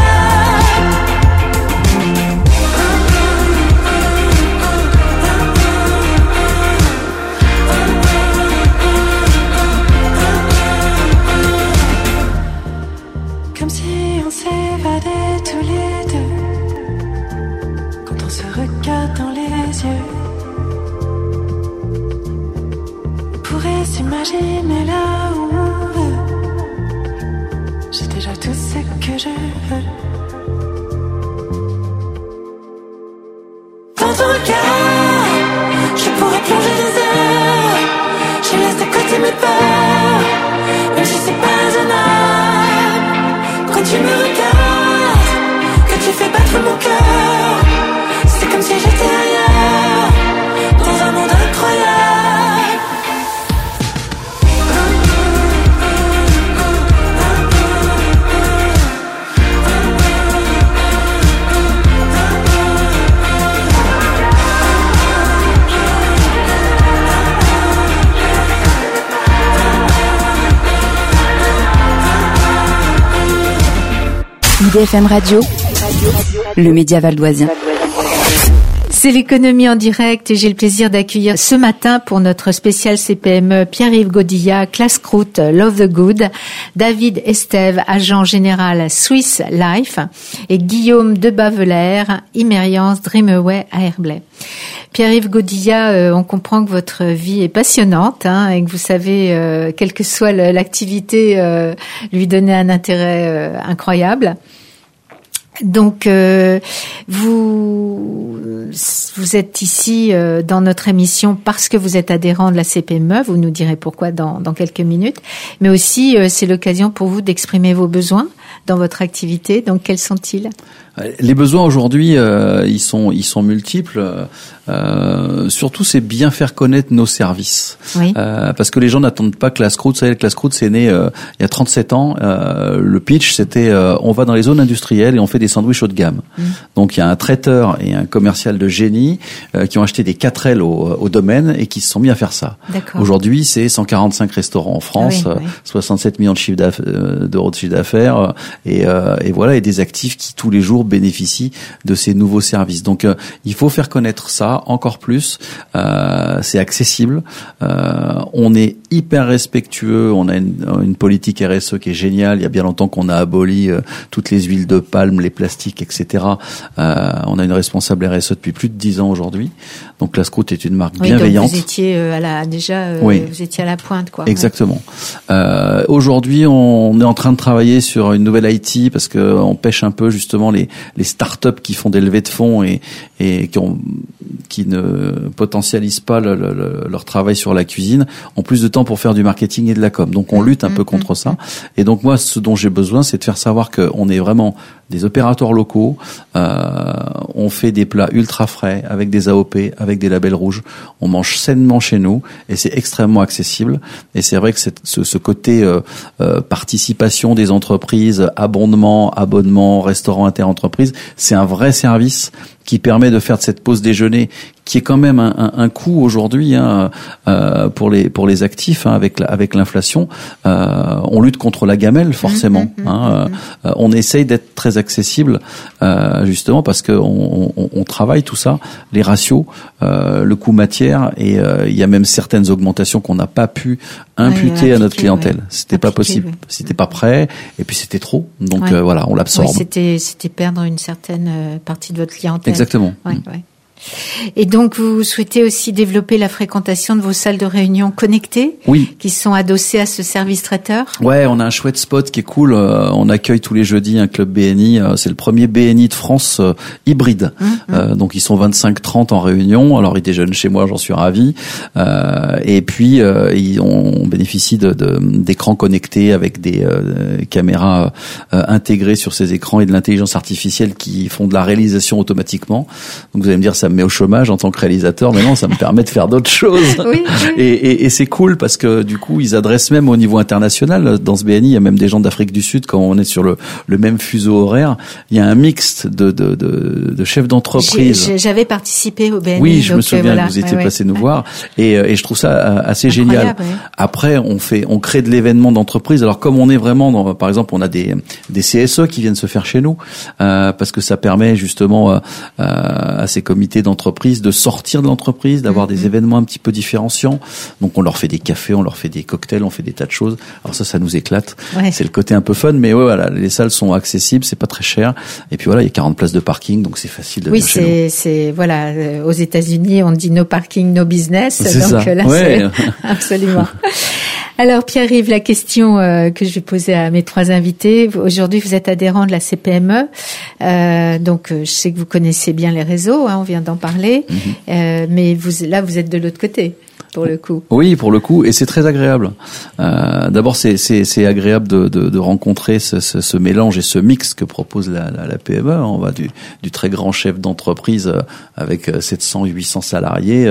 Comme si on s'évadait tous les deux, quand on se regarde dans les yeux. On pourrait s'imaginer là où on veut. J'ai déjà tout ce que je veux. Dans ton regard, je pourrais plonger des heures. Je laisse de côté mes peurs, même si c'est pas un art. Quand tu me regardes, que tu fais battre mon cœur, c'est comme si j'étais ailleurs, dans un monde incroyable. IDFM Radio, le média valdoisien. C'est l'économie en direct et j'ai le plaisir d'accueillir ce matin pour notre spécial CPME Pierre-Yves Godilla, Classe Croûte, Love the Good, David Estève, agent général Swiss Life et Guillaume de Bavelaire, Imérience Dreamaway à Herblay. Pierre-Yves Godilla, on comprend que votre vie est passionnante et que vous savez, quelle que soit l'activité, lui donner un intérêt incroyable. Donc, vous êtes ici dans notre émission parce que vous êtes adhérent de la CPME. Vous nous direz pourquoi dans quelques minutes. Mais aussi, c'est l'occasion pour vous d'exprimer vos besoins dans votre activité. Donc, quels sont-ils ? Les besoins aujourd'hui, ils sont multiples. Surtout, c'est bien faire connaître nos services. Oui. Parce que les gens n'attendent pas Classe Croûte. Vous savez, Classe Croûte, c'est né il y a 37 ans. Le pitch, c'était on va dans les zones industrielles et on fait des sandwichs haut de gamme. Donc, il y a un traiteur et un commercial de génie qui ont acheté des 4L au domaine et qui se sont mis à faire ça. D'accord. Aujourd'hui, c'est 145 restaurants en France, 67 millions d'euros de chiffre d'affaires et voilà, et des actifs qui tous les jours bénéficient de ces nouveaux services. Donc, il faut faire connaître ça encore plus. C'est accessible. On est hyper respectueux. On a une politique RSE qui est géniale. Il y a bien longtemps qu'on a aboli toutes les huiles de palme, les plastiques, etc. On a une responsable RSE depuis plus de 10 ans aujourd'hui. Donc, Classe Croûte est une marque bienveillante. Donc vous étiez vous étiez à la pointe, quoi. Exactement. Aujourd'hui, on est en train de travailler sur une nouvelle IT parce que on pêche un peu justement les startups qui font des levées de fonds et qui ne potentialisent pas leur travail sur la cuisine, ont plus de temps pour faire du marketing et de la com. Donc on lutte un peu contre ça. Et donc moi, ce dont j'ai besoin, c'est de faire savoir qu'on est vraiment des opérateurs locaux. On fait des plats ultra frais avec des AOP, avec des labels rouges. On mange sainement chez nous et c'est extrêmement accessible. Et c'est vrai que ce côté participation des entreprises, abondement, restaurant interentreprise, c'est un vrai service qui permet de faire de cette pause déjeuner, qui est quand même un coût aujourd'hui pour les actifs avec l'inflation. On lutte contre la gamelle forcément. On essaye d'être très accessible justement parce que on travaille tout ça, les ratios, le coût matière et il y a même certaines augmentations qu'on n'a pas pu imputer à notre clientèle. C'était pas possible, c'était pas prêt et puis c'était trop. Donc voilà, on l'absorbe. Oui, c'était perdre une certaine partie de votre clientèle. Exactement. Et donc, vous souhaitez aussi développer la fréquentation de vos salles de réunion connectées, qui sont adossées à ce service traiteur. Ouais, on a un chouette spot qui est cool. On accueille tous les jeudis un club BNI. C'est le premier BNI de France hybride. Donc, ils sont 25-30 en réunion. Alors, ils déjeunent chez moi, j'en suis ravi. Et puis, on bénéficie d'écrans connectés avec des caméras intégrées sur ces écrans et de l'intelligence artificielle qui font de la réalisation automatiquement. Donc, vous allez me dire, ça me met au chômage en tant que réalisateur, mais non, ça me permet de faire d'autres choses. Oui. Et c'est cool parce que du coup, ils adressent même au niveau international. Dans ce BNI, il y a même des gens d'Afrique du Sud quand on est sur le même fuseau horaire. Il y a un mix de chefs d'entreprise. J'avais participé au BNI. Oui, je me souviens que vous étiez passé nous voir, et je trouve ça assez génial. Ouais. Après, on crée de l'événement d'entreprise. Alors comme on est vraiment par exemple, on a des CSE qui viennent se faire chez nous parce que ça permet justement à ces comités d'entreprise de sortir de l'entreprise, d'avoir des événements un petit peu différenciants. Donc on leur fait des cafés, on leur fait des cocktails, on fait des tas de choses. Alors ça nous éclate. Ouais. C'est le côté un peu fun, mais voilà, les salles sont accessibles, c'est pas très cher. Et puis voilà, il y a 40 places de parking, donc c'est facile de venir chez nous. Oui, c'est voilà, aux États-Unis, on dit no parking, no business. C'est donc ça. Là, c'est absolument. Alors Pierre-Yves, la question que je vais poser à mes trois invités. Aujourd'hui, vous êtes adhérent de la CPME, donc je sais que vous connaissez bien les réseaux, on vient d'en parler, mais vous êtes de l'autre côté. Pour le coup. Oui, pour le coup, et c'est très agréable. D'abord, c'est agréable de rencontrer ce mélange et ce mix que propose la PME. On va du très grand chef d'entreprise avec 700-800 salariés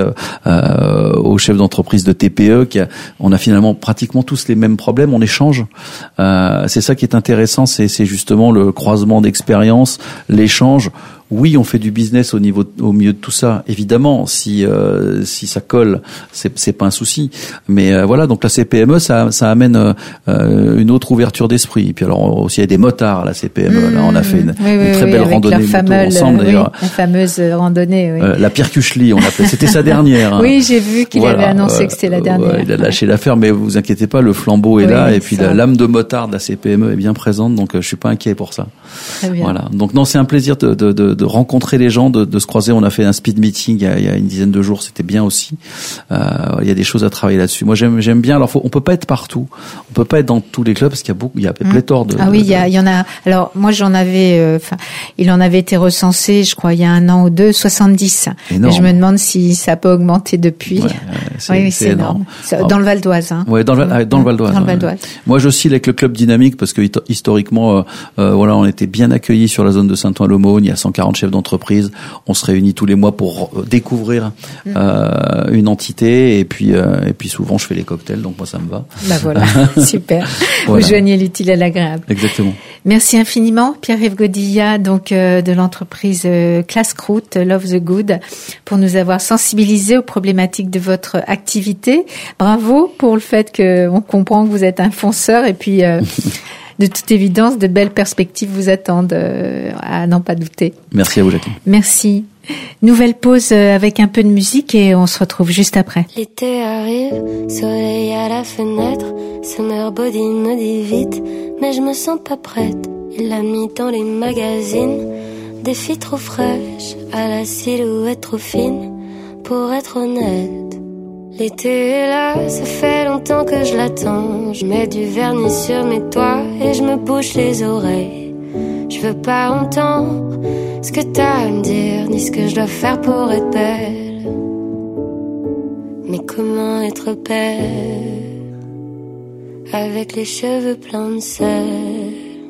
au chef d'entreprise de TPE on a finalement pratiquement tous les mêmes problèmes. On échange. C'est ça qui est intéressant, c'est justement le croisement d'expériences, l'échange. Oui, on fait du business au milieu de tout ça. Évidemment, si ça colle, c'est pas un souci. Mais voilà, donc la CPME, ça amène une autre ouverture d'esprit. Et puis alors aussi il y a des motards à la CPME. Là, on a fait une très belle randonnée moto ensemble d'ailleurs. La fameuse randonnée. Oui. La Pircuchelie, on appelait. C'était sa dernière. Oui, j'ai vu qu'il avait annoncé que c'était la dernière. Il a lâché l'affaire, mais vous inquiétez pas, le flambeau est là. Et puis l'âme de motard de la CPME est bien présente, donc je suis pas inquiet pour ça. Très bien. Voilà. Donc non, c'est un plaisir de rencontrer les gens, de se croiser. On a fait un speed meeting il y a une dizaine de jours, c'était bien aussi. Il y a des choses à travailler là-dessus. Moi, j'aime bien. Alors, on peut pas être partout. On peut pas être dans tous les clubs parce qu'il y a pléthore de. Ah oui, il y en a. Alors, moi, il en avait été recensé, je crois, il y a 1 an ou 2, 70. Énorme. Et je me demande si ça peut augmenter depuis. Oui, c'est énorme. Dans le Val d'Oise, hein. Ouais, dans le Val d'Oise. Dans le Val d'Oise. Moi, j'oscille avec le club dynamique parce que historiquement, on était bien accueillis sur la zone de Saint-Ouen-l'Aumône. Il y a 140 chefs d'entreprise. On se réunit tous les mois pour découvrir une entité et puis souvent je fais les cocktails, donc moi ça me va. Bah voilà, super. Voilà. Vous joignez l'utile à l'agréable. Exactement. Merci infiniment Pierre-Yves Godilla, donc de l'entreprise Classcroute, Love the Good, pour nous avoir sensibilisés aux problématiques de votre activité. Bravo pour le fait qu'on comprend que vous êtes un fonceur et puis de toute évidence, de belles perspectives vous attendent, à n'en pas douter. Merci à vous, Jacqueline. Merci. Nouvelle pause avec un peu de musique et on se retrouve juste après. L'été arrive, soleil à la fenêtre, Summer Body me dit vite, mais je me sens pas prête. Il l'a mis dans les magazines, des filles trop fraîches, à la silhouette trop fine, pour être honnête. L'été est là, ça fait longtemps que je l'attends. Je mets du vernis sur mes doigts et je me bouche les oreilles. Je veux pas entendre ce que t'as à me dire, ni ce que je dois faire pour être belle. Mais comment être belle avec les cheveux pleins de sel?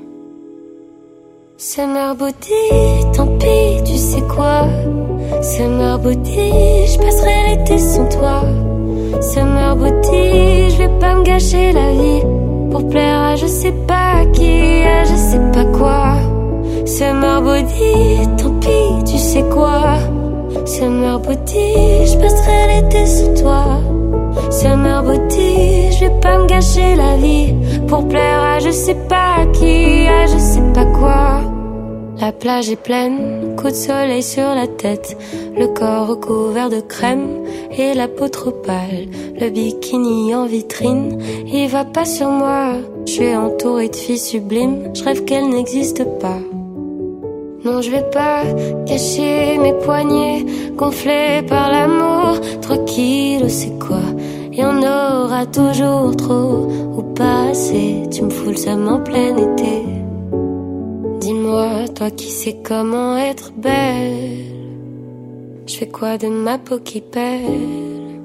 Summer Body, tant pis, tu sais quoi? Summer Body, je passerai l'été sans toi. Summer Body, je vais pas me gâcher la vie pour plaire à je sais pas qui, à je sais pas quoi. Summer Body, tant pis, tu sais quoi? Summer Body, je passerai l'été sans toi. Summer Body, je vais pas me gâcher la vie pour plaire à je sais pas qui, à je sais pas quoi. La plage est pleine, coup de soleil sur la tête, le corps recouvert de crème et la peau trop pâle, le bikini en vitrine, il va pas sur moi. Je suis entourée de filles sublimes, je rêve qu'elles n'existent pas. Non, je vais pas cacher mes poignets gonflés par l'amour. 3 kilos, c'est quoi? Y en aura toujours trop. Où passer? Tu me fous le seum en plein été. Dis-moi, toi qui sais comment être belle, je fais quoi de ma peau qui pèle?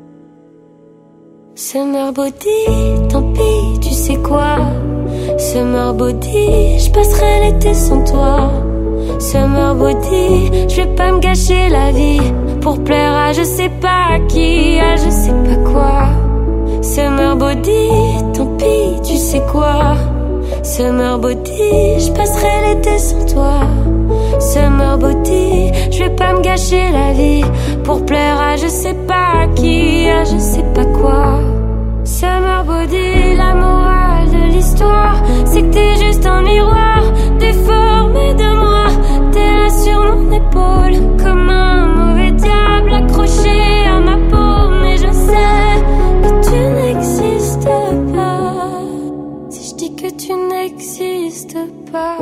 Summer body, tant pis, tu sais quoi? Summer body, je passerai l'été sans toi. Summer body, je vais pas me gâcher la vie pour plaire à je sais pas qui, à je sais pas quoi. Summer body, tant pis, tu sais quoi? Summer body, je passerai l'été sans toi. Summer body, je vais pas me gâcher la vie pour plaire à je sais pas qui, à je sais pas quoi. Summer body, la morale de l'histoire, c'est que t'es juste un miroir déformé de moi. T'es là sur mon épaule comme un mauvais diable accroché à ma peau, mais je sais que tu n'existes pas. Si je dis que tu n'existes pas.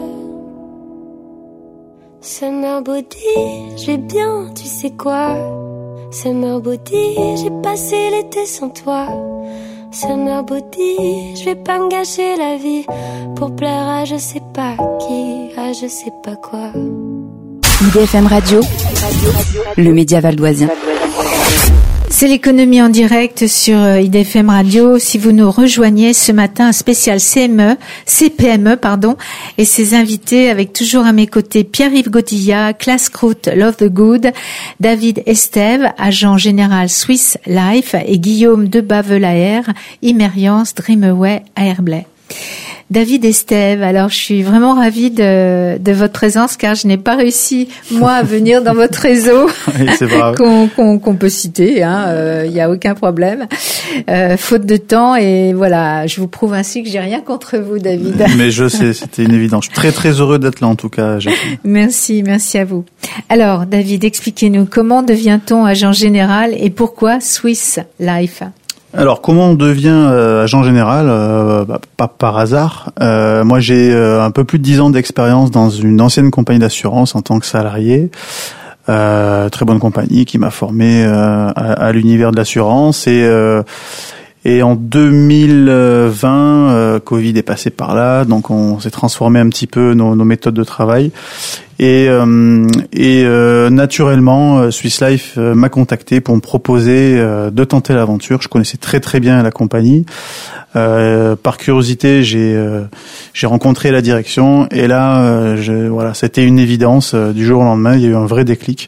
Summer body, je vais bien, tu sais quoi? Summer body, j'ai passé l'été sans toi. Summer body, je vais pas me gâcher la vie pour plaire à je sais pas qui, à je sais pas quoi. IDFM Radio, le média valdoisien. C'est l'économie en direct sur IDFM Radio. Si vous nous rejoignez ce matin, un spécial CPME, et ses invités avec toujours à mes côtés Pierre-Yves Godilla, Class Croûte, Love the Good, David Estève, agent général Swiss Life, et Guillaume de Bavelaer, Imérience, Dreamaway, Airblay. David Estève, alors je suis vraiment ravie de votre présence car je n'ai pas réussi moi à venir dans votre réseau. Oui, c'est vrai. qu'on peut citer, y a aucun problème. Faute de temps, et voilà, je vous prouve ainsi que j'ai rien contre vous, David. Mais je sais, c'était une évidence. Je suis très très heureux d'être là en tout cas. Merci à vous. Alors David, expliquez-nous comment devient-on agent général et pourquoi Swiss Life? Alors, comment on devient agent général? Pas par hasard. Moi, j'ai un peu plus de 10 ans d'expérience dans une ancienne compagnie d'assurance en tant que salarié. Très bonne compagnie qui m'a formé à l'univers de l'assurance. Et en 2020, Covid est passé par là, donc on s'est transformé un petit peu nos méthodes de travail. Et naturellement, Swiss Life m'a contacté pour me proposer de tenter l'aventure. Je connaissais très très bien la compagnie. Par curiosité, j'ai rencontré la direction, et là, voilà, c'était une évidence. Du jour au lendemain, il y a eu un vrai déclic.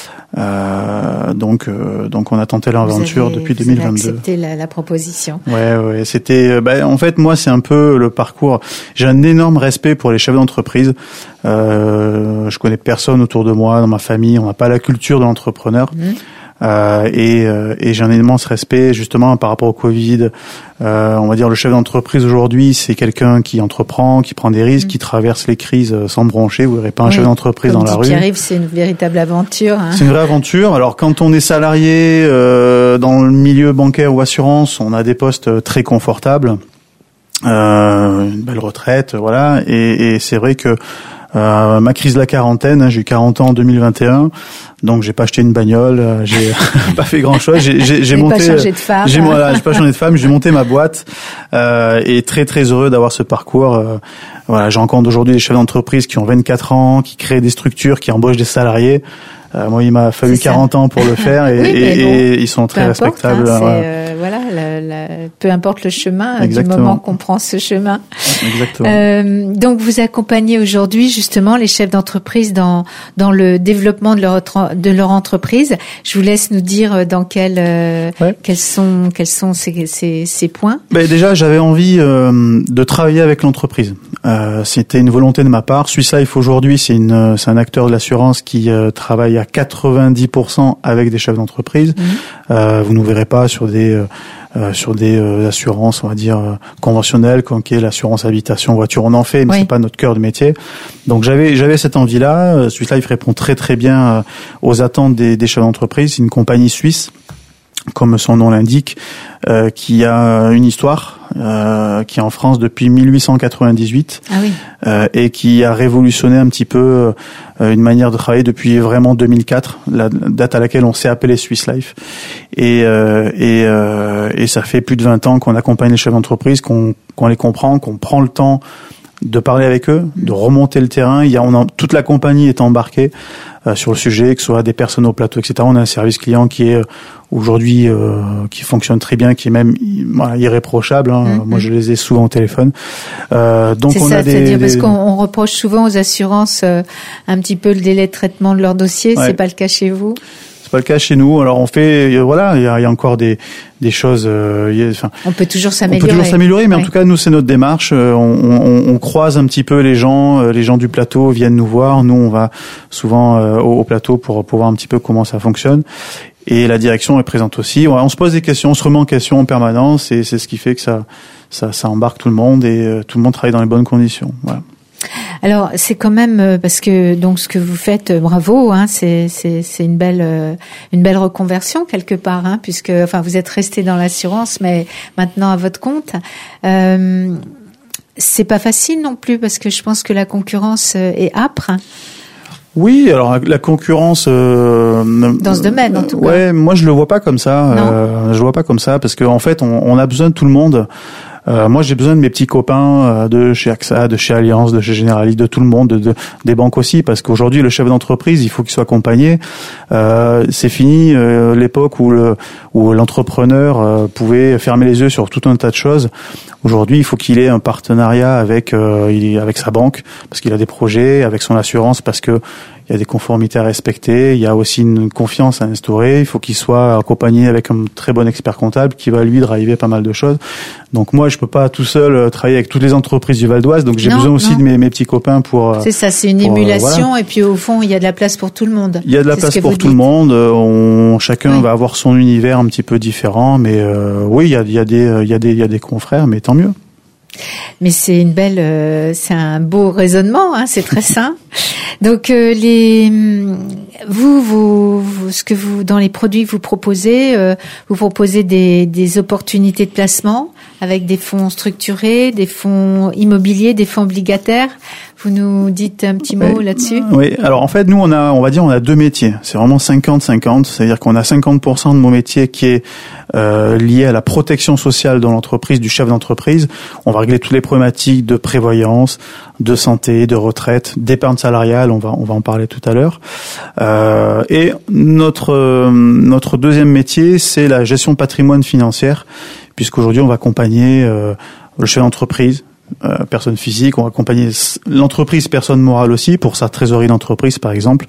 Donc on a tenté l'aventure depuis 2022. Vous avez accepté la proposition. Ouais, c'était en fait moi c'est un peu le parcours. J'ai un énorme respect pour les chefs d'entreprise. Je connais personne autour de moi, dans ma famille, on n'a pas la culture de l'entrepreneur. Et j'ai un immense respect justement par rapport au Covid. On va dire le chef d'entreprise aujourd'hui, c'est quelqu'un qui entreprend, qui prend des risques, qui traverse les crises sans broncher. Vous verrez pas un chef d'entreprise dans la rue. Pierre-Yves, c'est une véritable aventure. C'est une vraie aventure. Alors quand on est salarié dans le milieu bancaire ou assurance, on a des postes très confortables, une belle retraite, voilà. Et c'est vrai que ma crise de la quarantaine, j'ai eu 40 ans en 2021, donc j'ai pas acheté une bagnole, j'ai pas fait grand chose, j'ai monté, pas changé de femme. J'ai pas changé de femme, j'ai monté ma boîte, et très très heureux d'avoir ce parcours. Voilà, j'ai encore aujourd'hui des chefs d'entreprise qui ont 24 ans, qui créent des structures, qui embauchent des salariés. Moi, il m'a fallu 40 ans pour le faire, et ils sont très respectables. Voilà, peu importe le chemin, Exactement. Du moment qu'on prend ce chemin. Exactement. Donc, vous accompagnez aujourd'hui justement les chefs d'entreprise dans le développement de leur entreprise. Je vous laisse nous dire dans quels sont ces points. Déjà, j'avais envie de travailler avec l'entreprise. C'était une volonté de ma part. Swiss Life aujourd'hui, c'est un acteur de l'assurance qui travaille à 90% avec des chefs d'entreprise. Vous ne verrez pas sur des assurances, on va dire conventionnelles, comme qui est l'assurance habitation, voiture. On en fait, mais c'est pas notre cœur de métier. Donc j'avais cette envie-là. Swiss Life répond très très bien aux attentes des chefs d'entreprise. C'est une compagnie suisse, comme son nom l'indique, qui a une histoire, qui est en France depuis 1898, et qui a révolutionné un petit peu une manière de travailler depuis vraiment 2004, la date à laquelle on s'est appelé Swiss Life, et ça fait plus de 20 ans qu'on accompagne les chefs d'entreprise, qu'on les comprend, qu'on prend le temps de parler avec eux, de remonter le terrain. Toute la compagnie est embarquée sur le sujet, que ce soit des personnes au plateau, etc. On a un service client qui est aujourd'hui qui fonctionne très bien, qui est même irréprochable. Moi, je les ai souvent au téléphone. Donc c'est on ça, a c'est-à-dire parce qu'on reproche souvent aux assurances un petit peu le délai de traitement de leur dossier. C'est pas le cas chez vous? C'est pas le cas chez nous. Alors on fait, il y a encore des choses. On peut toujours s'améliorer. On peut toujours s'améliorer, mais en tout cas nous c'est notre démarche. On croise un petit peu les gens du plateau viennent nous voir. Nous on va souvent au plateau pour voir un petit peu comment ça fonctionne. Et la direction est présente aussi. On se pose des questions, on se remet en question en permanence, et c'est ce qui fait que ça embarque tout le monde et tout le monde travaille dans les bonnes conditions. Voilà. Alors c'est quand même parce que donc ce que vous faites, bravo, c'est une belle reconversion quelque part, puisque vous êtes resté dans l'assurance, mais maintenant à votre compte. C'est pas facile non plus parce que je pense que la concurrence est âpre. Oui, alors la concurrence dans ce domaine en tout cas. Ouais, moi je le vois pas comme ça. Je le vois pas comme ça parce que en fait on a besoin de tout le monde. Moi, j'ai besoin de mes petits copains de chez AXA, de chez Allianz, de chez Generali, de tout le monde, des banques aussi, parce qu'aujourd'hui, le chef d'entreprise, il faut qu'il soit accompagné. C'est fini l'époque où l'entrepreneur pouvait fermer les yeux sur tout un tas de choses. Aujourd'hui, il faut qu'il ait un partenariat avec sa banque, parce qu'il a des projets, avec son assurance, parce que il y a des conformités à respecter, il y a aussi une confiance à instaurer, il faut qu'il soit accompagné avec un très bon expert comptable qui va lui driver pas mal de choses. Donc moi, je peux pas tout seul travailler avec toutes les entreprises du Val d'Oise, donc j'ai besoin aussi de mes petits copains pour... C'est ça, c'est une émulation, et puis au fond, il y a de la place pour tout le monde. Il y a de la place pour tout le monde, chacun va avoir son univers un petit peu différent, mais oui, il y a des confrères, mais tant mieux. Mais c'est c'est un beau raisonnement, c'est très sain. Donc vous dans les produits que vous proposez des opportunités de placement avec des fonds structurés, des fonds immobiliers, des fonds obligataires. Vous nous dites un petit mot là-dessus? Oui. Alors en fait, nous on a deux métiers. C'est vraiment 50-50. C'est-à-dire qu'on a 50% de mon métier qui est lié à la protection sociale dans l'entreprise, du chef d'entreprise. On va régler toutes les problématiques de prévoyance, de santé, de retraite, d'épargne salariale. On va en parler tout à l'heure. Et notre deuxième métier, c'est la gestion de patrimoine financière, puisqu'aujourd'hui on va accompagner le chef d'entreprise, personne physique, on va accompagner l'entreprise personne morale aussi pour sa trésorerie d'entreprise par exemple,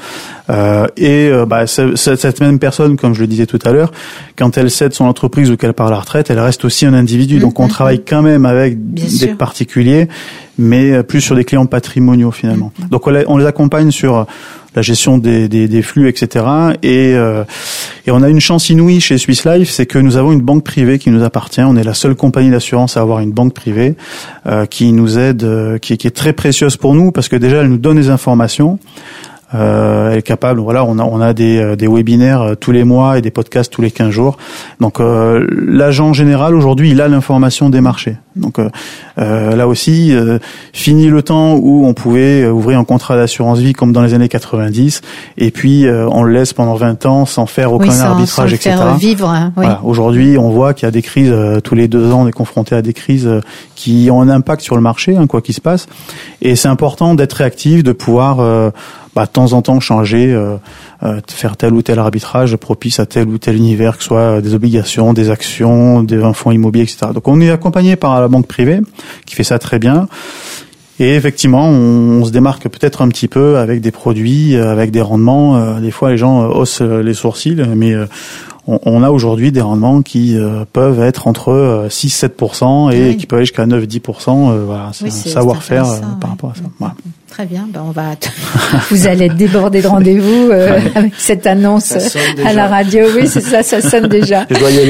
cette même personne, comme je le disais tout à l'heure, quand elle cède son entreprise ou qu'elle part à la retraite, elle reste aussi un individu, donc on travaille quand même avec des particuliers, mais plus sur des clients patrimoniaux finalement. Donc on les accompagne sur la gestion des flux, etc. Et on a une chance inouïe chez Swiss Life, c'est que nous avons une banque privée qui nous appartient. On est la seule compagnie d'assurance à avoir une banque privée qui nous aide, qui est très précieuse pour nous parce que déjà elle nous donne des informations. Elle est capable, on a des webinaires tous les mois et des podcasts tous les 15 jours. Donc l'agent général aujourd'hui, il a l'information des marchés. Donc là aussi, fini le temps où on pouvait ouvrir un contrat d'assurance vie comme dans les années 90 et puis on le laisse pendant 20 ans sans faire aucun arbitrage, sans etc. Faire vivre, Voilà. Aujourd'hui, on voit qu'il y a des crises tous les 2 ans, on est confronté à des crises qui ont un impact sur le marché, quoi qu'il se passe. Et c'est important d'être réactif, de pouvoir de temps en temps changer, faire tel ou tel arbitrage propice à tel ou tel univers, que ce soit des obligations, des actions, des fonds immobiliers, etc. Donc on est accompagné par la banque privée qui fait ça très bien. Et effectivement, on se démarque peut-être un petit peu avec des produits, avec des rendements. Des fois, les gens haussent les sourcils, mais on a aujourd'hui des rendements qui peuvent être entre 6-7% et qui peuvent aller jusqu'à 9-10%. Voilà, c'est un savoir-faire par rapport à ça. Voilà. Très bien, vous allez être débordé de rendez-vous avec cette annonce à la radio. Oui, c'est ça, ça sonne déjà. Je dois y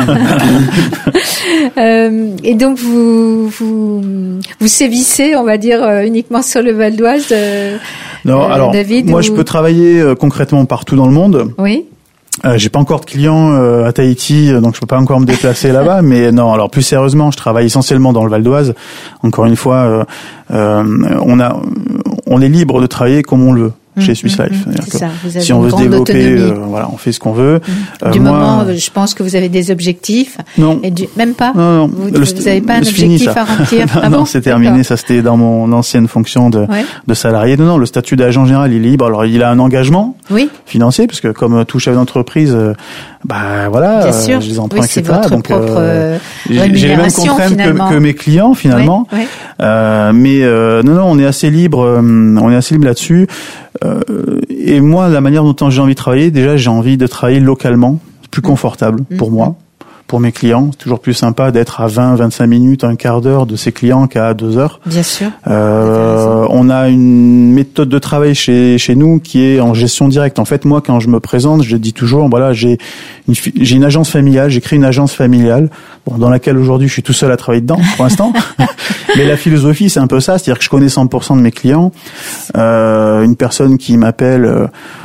aller. Et donc vous sévissez, on va dire, uniquement sur le Val d'Oise. Non, alors David, moi je peux travailler concrètement partout dans le monde. Oui. J'ai pas encore de clients à Tahiti, donc je peux pas encore me déplacer là-bas. Mais non, alors plus sérieusement, je travaille essentiellement dans le Val d'Oise. Encore une fois, on est libre de travailler comme on le veut. Chez Swiss Life. C'est ça, vous avez si on veut se développer, voilà, on fait ce qu'on veut. Moment, je pense que vous avez des objectifs. Non. Même pas? Non. Vous n'avez pas un objectif à remplir? Non, c'est terminé. Ça, c'était dans mon ancienne fonction de salarié. Non, le statut d'agent général, il est libre. Alors, il a un engagement financier, parce que comme tout chef d'entreprise, Bien sûr. j'ai des emprunts, etc. Votre Donc, propre j'ai les mêmes contraintes que mes clients, finalement. Mais non, on est assez libre. On est assez libre là-dessus. Et moi, la manière dont j'ai envie de travailler, déjà, j'ai envie de travailler localement, plus confortable pour moi, pour mes clients. C'est toujours plus sympa d'être à 20, 25 minutes, un quart d'heure de ses clients qu'à 2 heures. Bien sûr. On a une méthode de travail chez nous qui est en gestion directe. En fait, moi, quand je me présente, je dis toujours, voilà, j'ai une agence familiale, j'ai créé une agence familiale, dans laquelle aujourd'hui je suis tout seul à travailler dedans, pour l'instant. Mais la philosophie, c'est un peu ça, c'est-à-dire que je connais 100% de mes clients. Une personne qui m'appelle,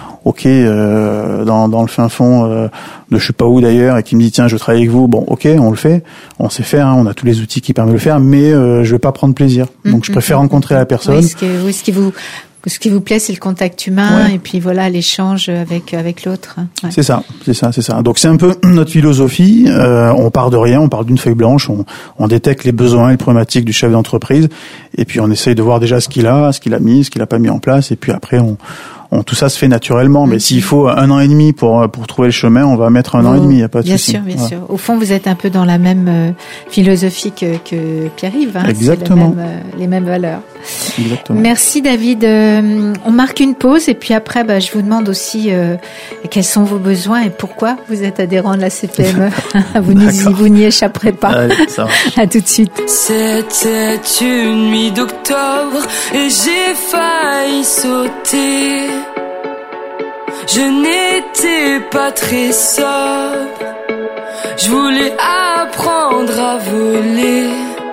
dans le fin fond de je sais pas où d'ailleurs, et qui me dit tiens, je travaille avec vous. Bon, ok, on le fait, on sait faire, on a tous les outils qui permettent de le faire, mais je vais pas prendre plaisir. Donc je préfère rencontrer la personne. Ce qui vous plaît, c'est le contact humain et puis voilà l'échange avec l'autre. Ouais. C'est ça. Donc c'est un peu notre philosophie. On part de rien, on part d'une feuille blanche, on détecte les besoins et les problématiques du chef d'entreprise, et puis on essaye de voir déjà ce qu'il a mis, ce qu'il a pas mis en place, et puis après tout ça se fait naturellement. Mais s'il faut 1 an et demi pour trouver le chemin, on va mettre 1 an et demi, y a pas de souci. Bien sûr. Au fond, vous êtes un peu dans la même philosophie que Pierre-Yves. Exactement. C'est les mêmes valeurs. Exactement. Merci David. On marque une pause et puis après, je vous demande aussi quels sont vos besoins et pourquoi vous êtes adhérent de la CPME. vous n'y échapperez pas. Allez, ça va. À tout de suite. C'était une nuit d'octobre et j'ai failli sauter. Je n'étais pas très sobre. Je voulais apprendre à voler.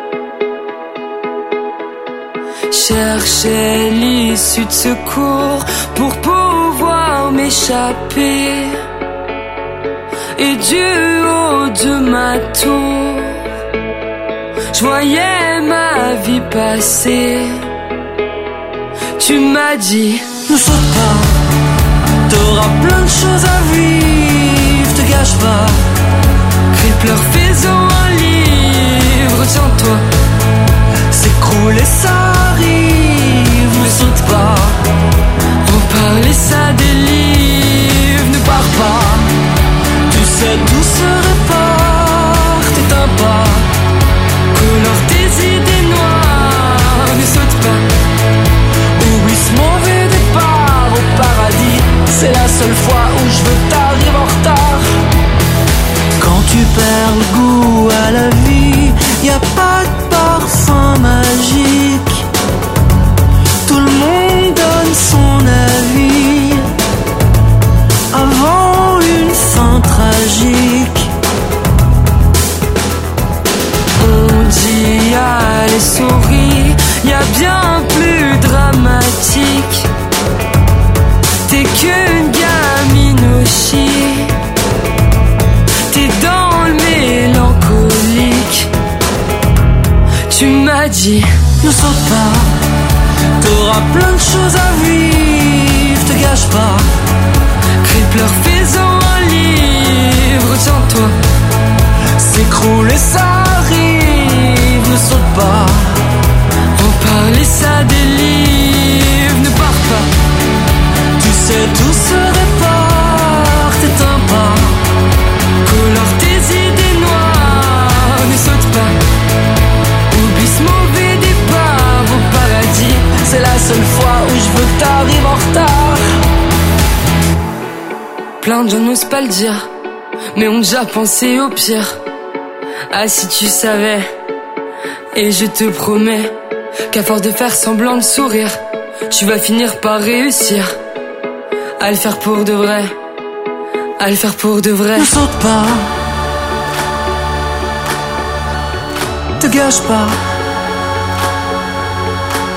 Cherchais l'issue de secours pour pouvoir m'échapper. Et du haut de ma tour, je voyais ma vie passer. Tu m'as dit, ne saute pas, t'auras plein de choses à vivre, te gâche pas. Crie, pleure, fais-en un livre, tiens-toi. S'écrouler, ça arrive, ne saute pas. Reparler, ça délivre, ne pars pas. Tu sais tout se répare, t'éteins pas. Colore tes idées noires, ne saute pas. Oublie ce mauvais départ au paradis. C'est la seule fois où je veux que t'arrives en retard. Quand tu perds le goût à la vie, y a pas de parfum magique. Tout le monde donne son avis avant une fin tragique. On dit allez souris, y a bien plus dramatique. T'es qu'une gamine au chic. T'es dans le mélancolique. Tu m'as dit, ne saute pas. T'auras plein de choses à vivre, te gâche pas. Crie, pleure, fais-en un livre, tiens-toi. S'écrouler, ça arrive, ne saute pas. Reparler, ça délivre, ne pars pas. Tu sais, tout se répare, t'éteins pas. Colore tes idées noires, ne saute pas. Oublie ce mauvais départ au paradis. C'est la seule fois où je veux que t'arrives en retard. Plein de gens n'osent pas le dire, mais ont déjà pensé au pire. Ah, si tu savais. Et je te promets qu'à force de faire semblant de sourire, tu vas finir par réussir à le faire pour de vrai. À le faire pour de vrai. Ne saute pas, te gâche pas.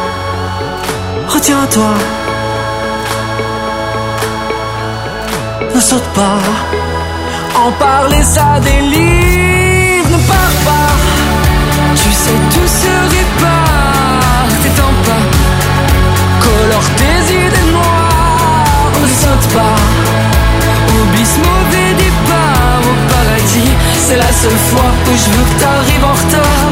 Retiens-toi, ne saute pas. En parler ça délivre, ne pars pas. Tu sais tout se répare, t'étends pas. Colore tes idées noires, ne saute pas. Oublie ce mauvais départ au paradis. C'est la seule fois où je veux que t'arrives en retard.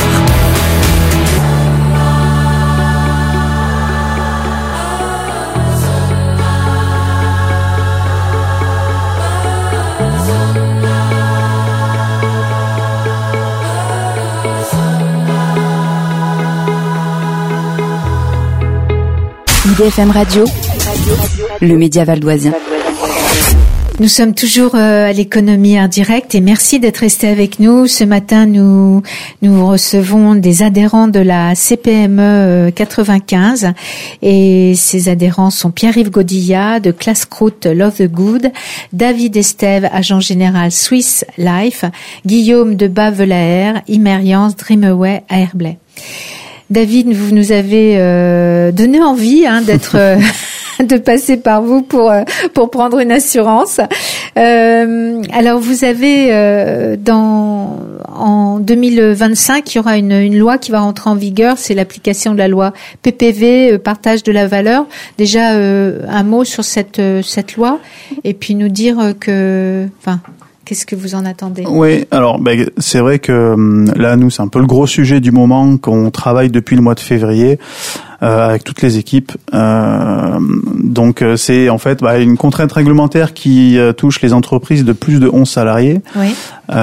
IDFM Radio, le média valdoisien. Nous sommes toujours à l'économie indirecte et merci d'être resté avec nous. Ce matin, nous recevons des adhérents de la CPME 95 et ces adhérents sont Pierre-Yves Godillat de Classcroute Love the Good, David Estève, agent général Swiss Life, Guillaume de Bas-Velaer, Imériance, Dreamaway, Airblay. David, vous nous avez donné envie d'être de passer par vous pour prendre une assurance. Alors vous avez en 2025, il y aura une loi qui va rentrer en vigueur, c'est l'application de la loi PPV, partage de la valeur. Déjà un mot sur cette loi et puis nous dire qu'est-ce que vous en attendez? Oui, alors c'est vrai que là, nous, c'est un peu le gros sujet du moment qu'on travaille depuis le mois de février avec toutes les équipes. Donc, c'est en fait une contrainte réglementaire qui touche les entreprises de plus de 11 salariés. Oui.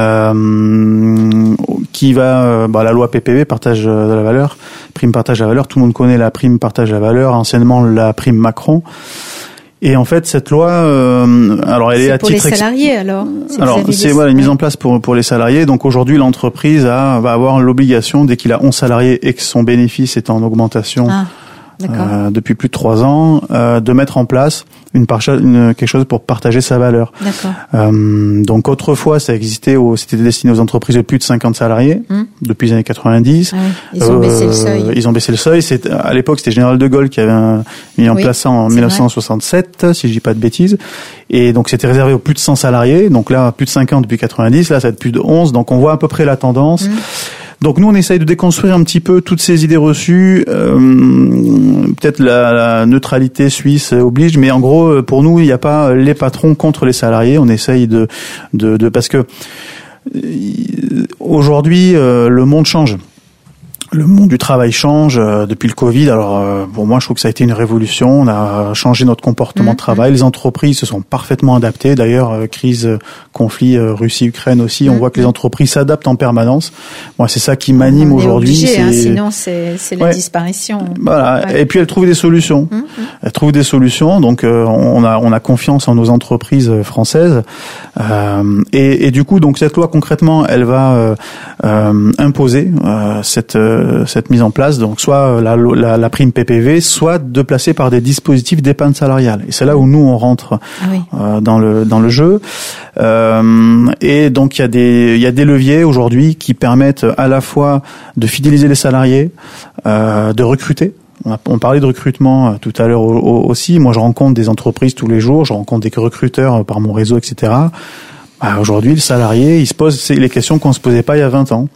Qui va la loi PPV, partage de la valeur, prime partage de la valeur. Tout le monde connaît la prime partage de la valeur, anciennement la prime Macron. Et en fait, cette loi, alors elle est à titre pour les salariés, alors. C'est une mise en place pour les salariés. Donc aujourd'hui, l'entreprise va avoir l'obligation, dès qu'il a 11 salariés et que son bénéfice est en augmentation depuis plus de 3 ans, de mettre en place quelque chose pour partager sa valeur. D'accord. Donc autrefois, ça existait, c'était destiné aux entreprises de plus de 50 salariés depuis les années 90. Ah oui. Ils ont baissé le seuil. Ils ont baissé le seuil. À l'époque, c'était Général de Gaulle qui avait mis en place ça en 1967, si je dis pas de bêtises. Et donc c'était réservé aux plus de 100 salariés. Donc là, plus de 50 depuis 90. Là, ça va être plus de 11. Donc on voit à peu près la tendance. Donc nous, on essaye de déconstruire un petit peu toutes ces idées reçues. Peut-être la neutralité suisse oblige, mais en gros, pour nous, il n'y a pas les patrons contre les salariés. On essaye de parce que aujourd'hui, le monde change. Le monde du travail change depuis le Covid. Alors pour moi, je trouve que ça a été une révolution. On a changé notre comportement de travail. Les entreprises se sont parfaitement adaptées. D'ailleurs, crise, conflit Russie-Ukraine aussi. On voit que les entreprises s'adaptent en permanence. Moi, c'est ça qui m'anime aujourd'hui. Sinon, c'est la disparition. Voilà. Ouais. Et puis elles trouvent des solutions. Elles trouvent des solutions. Donc on a confiance en nos entreprises françaises. Et du coup, donc cette loi concrètement, elle va imposer cette mise en place, donc soit la prime PPV, soit de placer par des dispositifs d'épargne salariale. Et c'est là où nous on rentre dans le jeu. Et donc il y a des leviers aujourd'hui qui permettent à la fois de fidéliser les salariés, de recruter. On parlait de recrutement tout à l'heure aussi. Moi, je rencontre des entreprises tous les jours, je rencontre des recruteurs par mon réseau, etc. Aujourd'hui, le salarié, il se pose les questions qu'on se posait pas il y a 20 ans.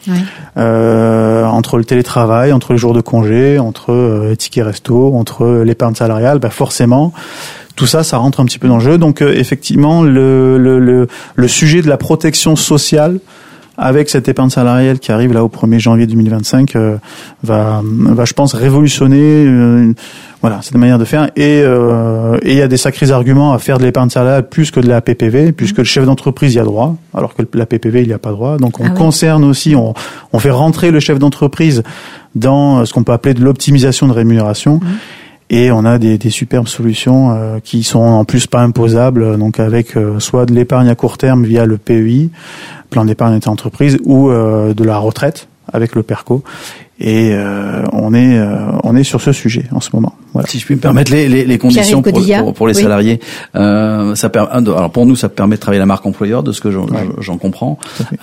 Entre le télétravail, entre les jours de congé, entre les tickets resto, entre l'épargne salariale, forcément, tout ça, ça rentre un petit peu dans le jeu. Donc, effectivement, le sujet de la protection sociale, avec cette épargne salariale qui arrive là au 1er janvier 2025, va, je pense, révolutionner cette manière de faire. Et il y a des sacrés arguments à faire de l'épargne salariale plus que de la PPV, puisque le chef d'entreprise y a droit, alors que la PPV il y a pas droit. Donc on concerne aussi, on fait rentrer le chef d'entreprise dans ce qu'on peut appeler de l'optimisation de rémunération. Et on a des superbes solutions qui sont en plus pas imposables, donc avec soit de l'épargne à court terme via le PEI, plan d'épargne entreprise, ou de la retraite avec le PERCO. Et on est sur ce sujet en ce moment. Voilà. Si je puis me permettre, les conditions pour les salariés, alors pour nous ça permet de travailler la marque employeur, de ce que j'en comprends.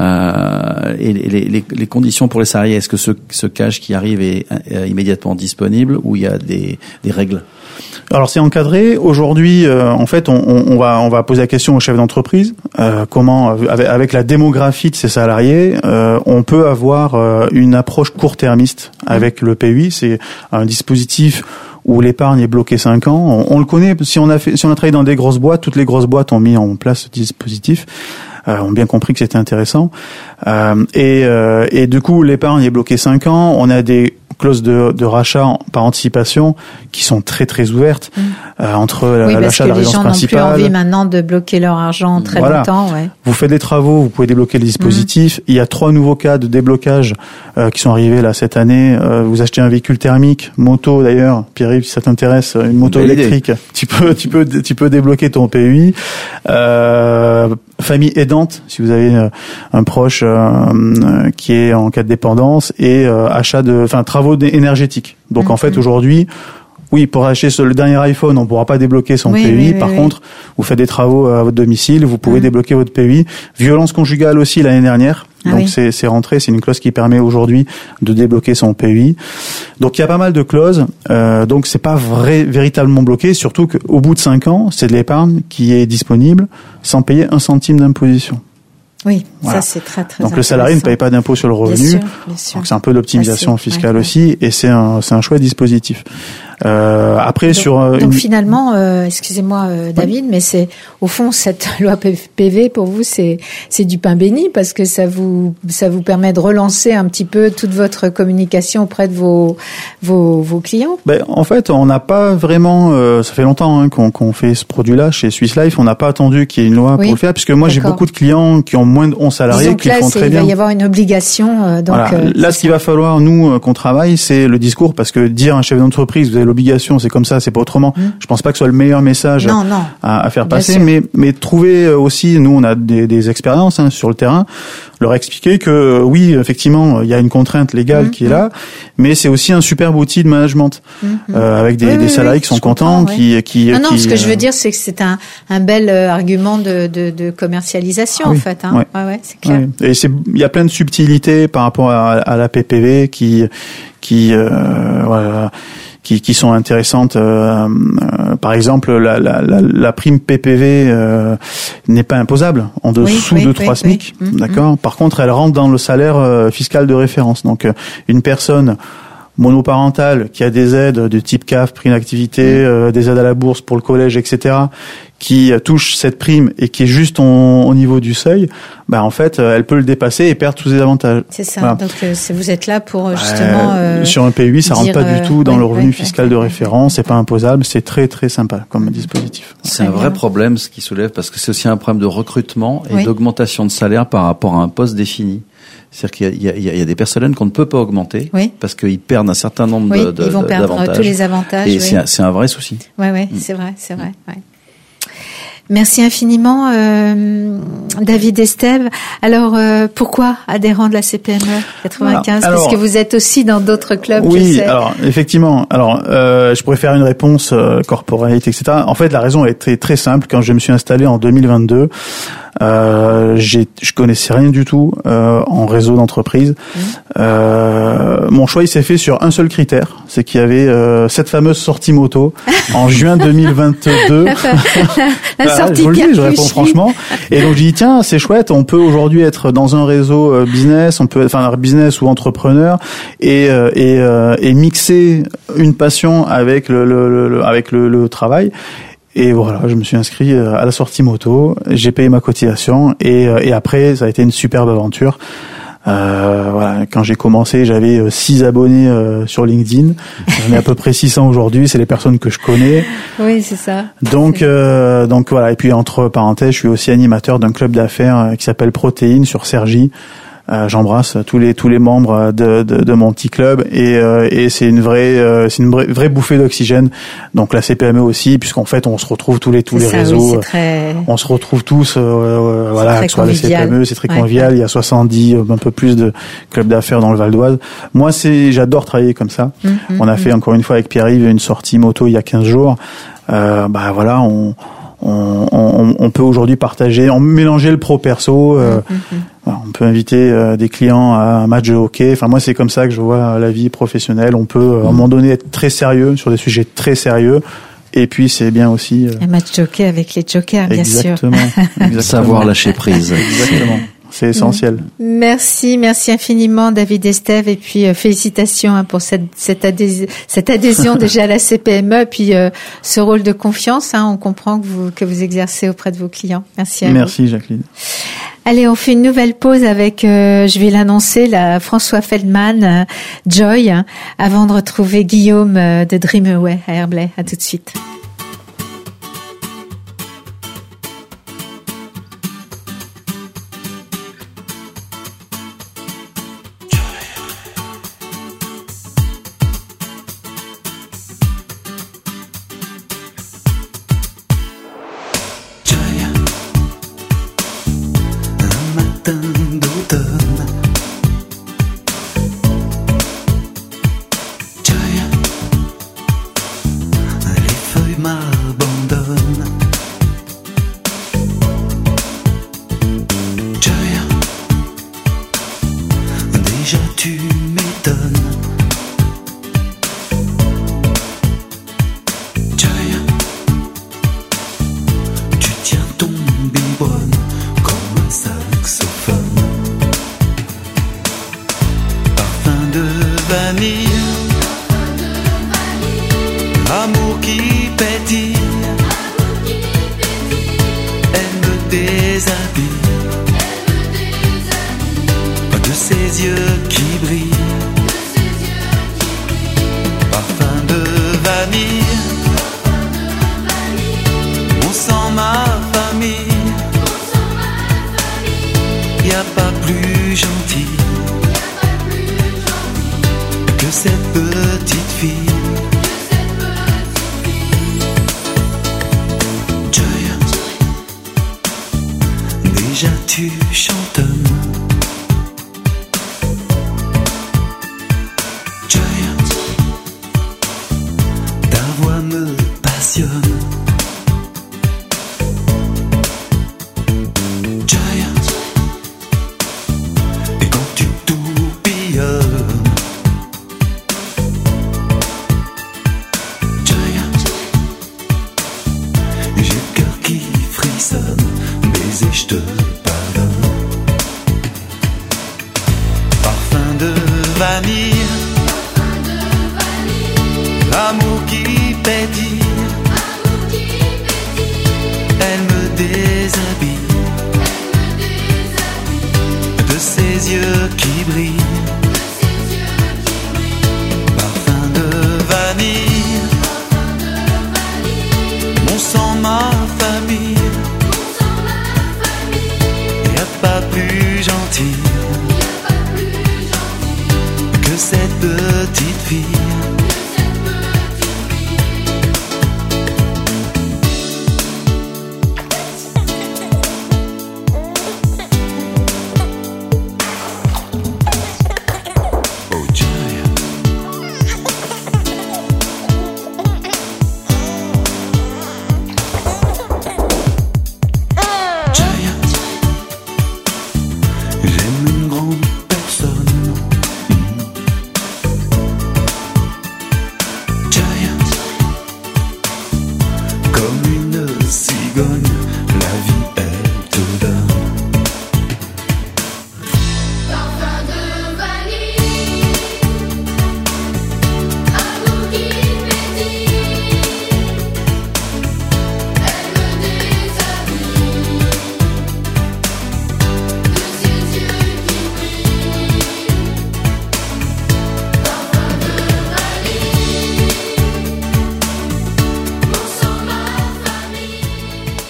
Et les conditions pour les salariés, est-ce que ce cash qui arrive est immédiatement disponible ou il y a des règles? Alors c'est encadré. Aujourd'hui, en fait, on va poser la question au chef d'entreprise. Comment, avec la démographie de ses salariés, on peut avoir une approche court-termiste avec le PEI. C'est un dispositif où l'épargne est bloquée 5 ans. On le connaît. Si on a travaillé dans des grosses boîtes, toutes les grosses boîtes ont mis en place ce dispositif. Ont bien compris que c'était intéressant. Et du coup, l'épargne est bloquée 5 ans. On a des clauses de rachat par anticipation qui sont très très ouvertes entre l'achat de la résidence principale. Oui, parce que les gens n'ont plus envie maintenant de bloquer leur argent très longtemps. Ouais. Vous faites des travaux, vous pouvez débloquer le dispositif. Il y a 3 nouveaux cas de déblocage qui sont arrivés là cette année. Vous achetez un véhicule thermique, moto d'ailleurs, Pierre-Yves, si ça t'intéresse, une moto électrique, tu peux débloquer ton PEI. Famille aidante, si vous avez un proche qui est en cas de dépendance, et travaux énergétiques. Donc en fait aujourd'hui, oui, pour acheter le dernier iPhone, on pourra pas débloquer son PEI. Par contre, vous faites des travaux à votre domicile, vous pouvez débloquer votre PEI. Violence conjugale aussi l'année dernière. Donc c'est rentré, c'est une clause qui permet aujourd'hui de débloquer son PEI. Donc il y a pas mal de clauses. Donc c'est pas véritablement bloqué, surtout qu'au bout de 5 ans, c'est de l'épargne qui est disponible sans payer 1 centime d'imposition. Oui, voilà. Ça c'est très très. Donc le salarié ne paye pas d'impôt sur le revenu. Bien sûr. Donc c'est un peu d'optimisation fiscale aussi, et c'est un chouette dispositif. Après donc finalement, excusez-moi David, mais c'est au fond cette loi PV pour vous c'est du pain béni, parce que ça vous permet de relancer un petit peu toute votre communication auprès de vos clients. En fait, on n'a pas vraiment ça fait longtemps qu'on fait ce produit-là chez Swiss Life, on n'a pas attendu qu'il y ait une loi pour le faire, puisque moi j'ai beaucoup de clients qui ont moins de 11 salariés qui font très bien. Il va y avoir une obligation là ce qu'il va falloir nous qu'on travaille, c'est le discours, parce que dire à un chef d'entreprise vous avez l'obligation, c'est comme ça, c'est pas autrement. Je pense pas que ce soit le meilleur message à faire passer, mais trouver aussi, nous on a des expériences sur le terrain, leur expliquer que oui, effectivement, il y a une contrainte légale qui est là, mais c'est aussi un superbe outil de management avec des salariés qui sont contents, ce que je veux dire, c'est que c'est un bel argument de commercialisation en fait. C'est clair. Oui. Et il y a plein de subtilités par rapport à la PPV qui sont intéressantes. Par exemple, la prime PPV n'est pas imposable en dessous de 3 SMIC. D'accord. Par contre, elle rentre dans le salaire fiscal de référence. Donc, une personne monoparentale qui a des aides de type CAF, prime d'activité, des aides à la bourse pour le collège, etc., qui touche cette prime et qui est juste au niveau du seuil, en fait, elle peut le dépasser et perdre tous ses avantages. C'est ça. Voilà. Donc, vous êtes là pour justement sur un PEI, ça rentre pas du tout dans le revenu fiscal de référence, c'est pas imposable, c'est très très sympa comme dispositif. C'est un vrai problème ce qui soulève, parce que c'est aussi un problème de recrutement et d'augmentation de salaire par rapport à un poste défini. C'est-à-dire qu'il y a des personnels qu'on ne peut pas augmenter parce qu'ils perdent un certain nombre ils vont perdre tous les avantages. Et c'est un vrai souci. C'est vrai. Ouais. Merci infiniment, David Estève. Alors, pourquoi adhérent de la CPME 95 ? Parce que vous êtes aussi dans d'autres clubs. Oui, alors effectivement. Alors, je pourrais faire une réponse corporate, etc. En fait, la raison est très très simple. Quand je me suis installé en 2022, je connaissais rien du tout en réseau d'entreprise. Mon choix il s'est fait sur un seul critère, c'est qu'il y avait cette fameuse sortie moto en juin 2022. La sortie je vous le dis, je réponds franchement. Et donc j'ai dit tiens, c'est chouette, on peut aujourd'hui être dans un réseau business, on peut un business ou entrepreneur et mixer une passion avec le travail. Et voilà, je me suis inscrit à la sortie moto, j'ai payé ma cotisation et après ça a été une superbe aventure. Quand j'ai commencé, j'avais 6 abonnés sur LinkedIn. J'en ai à peu près 600 aujourd'hui, c'est les personnes que je connais. Oui, c'est ça. Donc voilà, et puis entre parenthèses, je suis aussi animateur d'un club d'affaires qui s'appelle Protéines sur Cergy. J'embrasse tous les membres de mon petit club et c'est une vraie bouffée d'oxygène. Donc la CPME aussi, puisqu'en fait on se retrouve tous les réseaux, on se retrouve tous que soit la CPME, c'est très convivial. Il y a 70 un peu plus de clubs d'affaires dans le Val d'Oise. Moi j'adore travailler comme ça. On a fait encore une fois avec Pierre-Yves une sortie moto il y a 15 jours. on peut aujourd'hui partager, mélanger le pro perso. Voilà, on peut inviter des clients à un match de hockey. Enfin, moi, c'est comme ça que je vois la vie professionnelle. On peut, à un moment donné, être très sérieux sur des sujets très sérieux. Et puis, c'est bien aussi... un match de hockey avec les jokers, bien sûr. Exactement. Savoir lâcher prise. Exactement. C'est essentiel. Merci infiniment David Estève, et puis félicitations pour cette adhésion déjà à la CPME, puis ce rôle de confiance, on comprend que vous exercez auprès de vos clients. Merci à vous. Merci Jacqueline. Allez, on fait une nouvelle pause avec, je vais l'annoncer, la François Feldman, Joy, avant de retrouver Guillaume de Dream Away à Herblay. À tout de suite.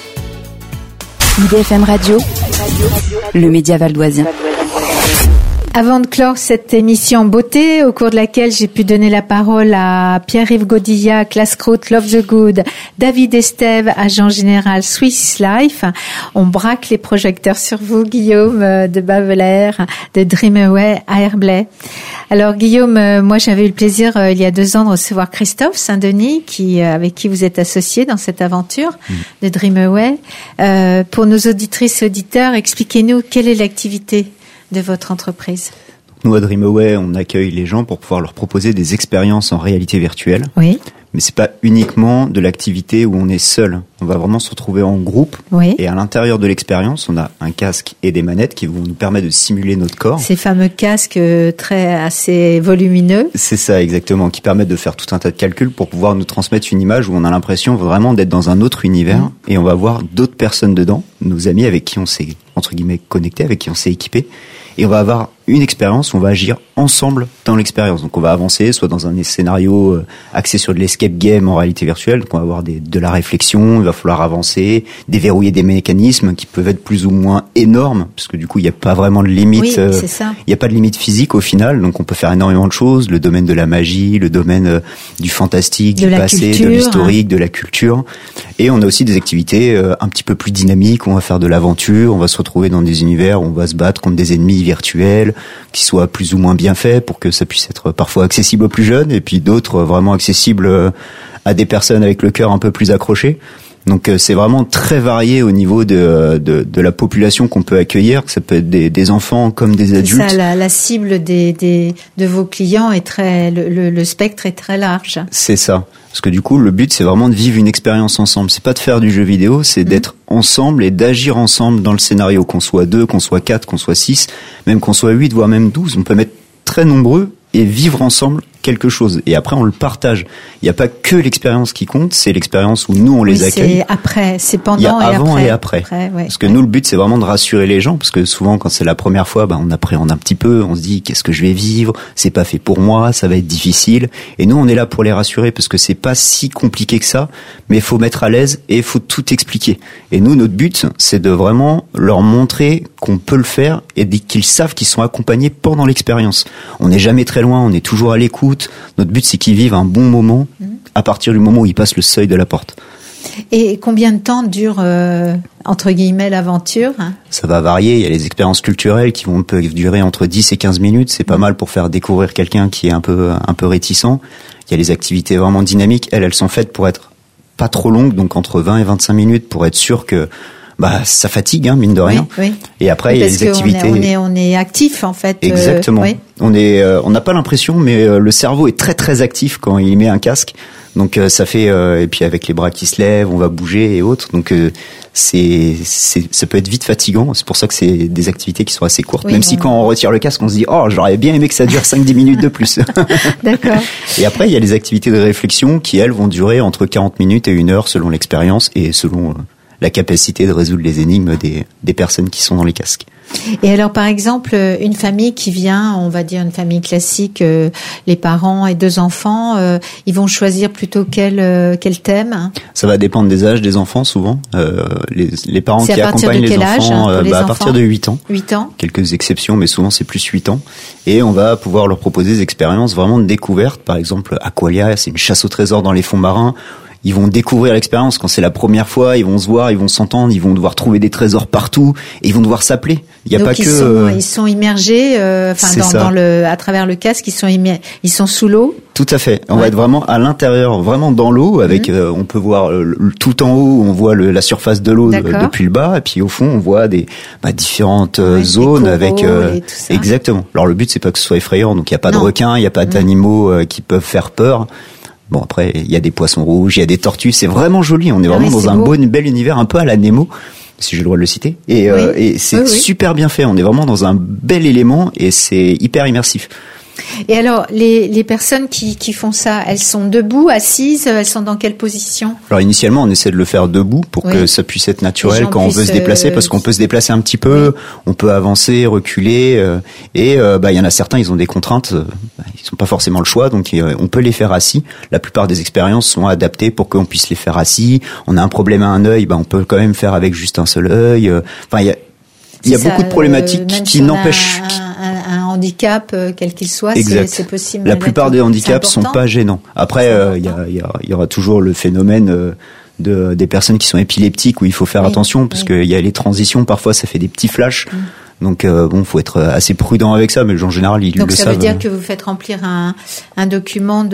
IDFM Radio, le média valdoisien. Avant de clore cette émission beauté, au cours de laquelle j'ai pu donner la parole à Pierre-Yves Godilla, Classcroute, Love the Good, David Estève, agent général Swiss Life, on braque les projecteurs sur vous, Guillaume de Bavelair, de Dreamaway à Herblay. Alors Guillaume, moi j'avais eu le plaisir il y a 2 ans de recevoir Christophe Saint-Denis, avec qui vous êtes associé dans cette aventure de Dreamaway. Pour nos auditrices et auditeurs, expliquez-nous quelle est l'activité de votre entreprise. Nous, à Dreamaway, on accueille les gens pour pouvoir leur proposer des expériences en réalité virtuelle. Oui. Mais c'est pas uniquement de l'activité où on est seul. On va vraiment se retrouver en groupe. Oui. Et à l'intérieur de l'expérience, on a un casque et des manettes qui vont nous permettre de simuler notre corps. Ces fameux casques assez volumineux. C'est ça, exactement, qui permettent de faire tout un tas de calculs pour pouvoir nous transmettre une image où on a l'impression vraiment d'être dans un autre univers. Et on va voir d'autres personnes dedans, nos amis avec qui on s'est, entre guillemets, connecté, avec qui on s'est équipé. Et on va avoir une expérience où on va agir ensemble dans l'expérience. Donc on va avancer soit dans un scénario axé sur de l'escape game en réalité virtuelle, donc on va avoir de la réflexion, il va falloir avancer, déverrouiller des mécanismes qui peuvent être plus ou moins énormes, parce que du coup il n'y a pas vraiment de limite, oui, c'est ça. Il n'y a pas de limite physique au final, donc on peut faire énormément de choses, le domaine de la magie, le domaine du fantastique, du passé, de l'historique, de la culture. Et on a aussi des activités un petit peu plus dynamiques, on va faire de l'aventure, on va se retrouver dans des univers où on va se battre contre des ennemis virtuels, qui soient plus ou moins bien faits pour que ça puisse être parfois accessible aux plus jeunes, et puis d'autres vraiment accessibles à des personnes avec le cœur un peu plus accroché. Donc c'est vraiment très varié au niveau de la population qu'on peut accueillir, que ça peut être des enfants comme des adultes. C'est ça, la cible de vos clients est le spectre est très large. C'est ça. Parce que du coup, le but, c'est vraiment de vivre une expérience ensemble. C'est pas de faire du jeu vidéo, c'est d'être ensemble et d'agir ensemble dans le scénario. Qu'on soit 2, qu'on soit 4, qu'on soit 6, même qu'on soit 8, voire même 12. On peut mettre très nombreux et vivre ensemble quelque chose. Et après, on le partage. Il n'y a pas que l'expérience qui compte, c'est l'expérience où nous, on les accueille. C'est après, c'est pendant et après. Il y a avant et après. Ouais. Parce que nous, le but, c'est vraiment de rassurer les gens, parce que souvent, quand c'est la première fois, on appréhende un petit peu, on se dit, qu'est-ce que je vais vivre? C'est pas fait pour moi, ça va être difficile. Et nous, on est là pour les rassurer, parce que c'est pas si compliqué que ça, mais il faut mettre à l'aise et il faut tout expliquer. Et nous, notre but, c'est de vraiment leur montrer qu'on peut le faire et qu'ils savent qu'ils sont accompagnés pendant l'expérience. On n'est jamais très loin, on est toujours à l'écoute. Notre but, c'est qu'ils vivent un bon moment à partir du moment où ils passent le seuil de la porte. Et combien de temps dure, entre guillemets, l'aventure? Ça va varier. Il y a les expériences culturelles qui peuvent durer entre 10 et 15 minutes. C'est pas mal pour faire découvrir quelqu'un qui est un peu réticent. Il y a les activités vraiment dynamiques. Elles sont faites pour être pas trop longues, donc entre 20 et 25 minutes pour être sûr que ça fatigue, mine de rien. Oui. Et après, il y a les activités. On est actif, en fait. Exactement. On n'a pas l'impression, mais le cerveau est très très actif quand il met un casque. Donc ça fait et puis avec les bras qui se lèvent, on va bouger et autres. Donc ça peut être vite fatigant. C'est pour ça que c'est des activités qui sont assez courtes. Même si quand on retire le casque, on se dit j'aurais bien aimé que ça dure 5-10 minutes de plus. D'accord. Et après, il y a les activités de réflexion qui elles vont durer entre 40 minutes et 1 heure selon l'expérience et selon la capacité de résoudre les énigmes des personnes qui sont dans les casques. Et alors, par exemple, une famille qui vient, on va dire une famille classique, les parents et 2 enfants, ils vont choisir plutôt quel thème? Ça va dépendre des âges des enfants, souvent. Les parents qui accompagnent les enfants, à partir de 8 ans. 8 ans. Quelques exceptions, mais souvent c'est plus 8 ans. Et on va pouvoir leur proposer des expériences vraiment de découverte. Par exemple, Aqualia, c'est une chasse au trésor dans les fonds marins. Ils vont découvrir l'expérience. Quand c'est la première fois, ils vont se voir, ils vont s'entendre, ils vont devoir trouver des trésors partout et ils vont devoir s'appeler. Il y a donc pas ils sont immergés, à travers le casque, ils sont sous l'eau. Tout à fait. On va être vraiment à l'intérieur, vraiment dans l'eau, avec on peut voir tout en haut, on voit la surface de l'eau depuis le bas, et puis au fond on voit des différentes zones avec exactement. Alors le but c'est pas que ce soit effrayant, donc il y a pas de requins, il y a pas d'animaux qui peuvent faire peur. Bon, après, il y a des poissons rouges, il y a des tortues, c'est vraiment joli. On est vraiment dans un bel univers, un peu à la Nemo, si j'ai le droit de le citer. Et c'est super bien fait. On est vraiment dans un bel élément et c'est hyper immersif. Et alors, les personnes qui font ça, elles sont debout, assises, elles sont dans quelle position? Alors initialement, on essaie de le faire debout pour que ça puisse être naturel quand on veut se déplacer, parce qu'on peut se déplacer un petit peu, on peut avancer, reculer, et il y en a certains, ils ont des contraintes, ils n'ont pas forcément le choix, donc on peut les faire assis. La plupart des expériences sont adaptées pour qu'on puisse les faire assis. On a un problème à un œil, on peut quand même faire avec juste un seul œil. Il y a beaucoup de problématiques qui n'empêchent. Un handicap, quel qu'il soit, c'est possible. La plupart des handicaps sont pas gênants. Après, il y aura toujours le phénomène des personnes qui sont épileptiques où il faut faire attention parce qu'il y a les transitions, parfois ça fait des petits flashs. Donc faut être assez prudent avec ça, mais en général ils le savent. Donc ça veut dire que vous faites remplir un document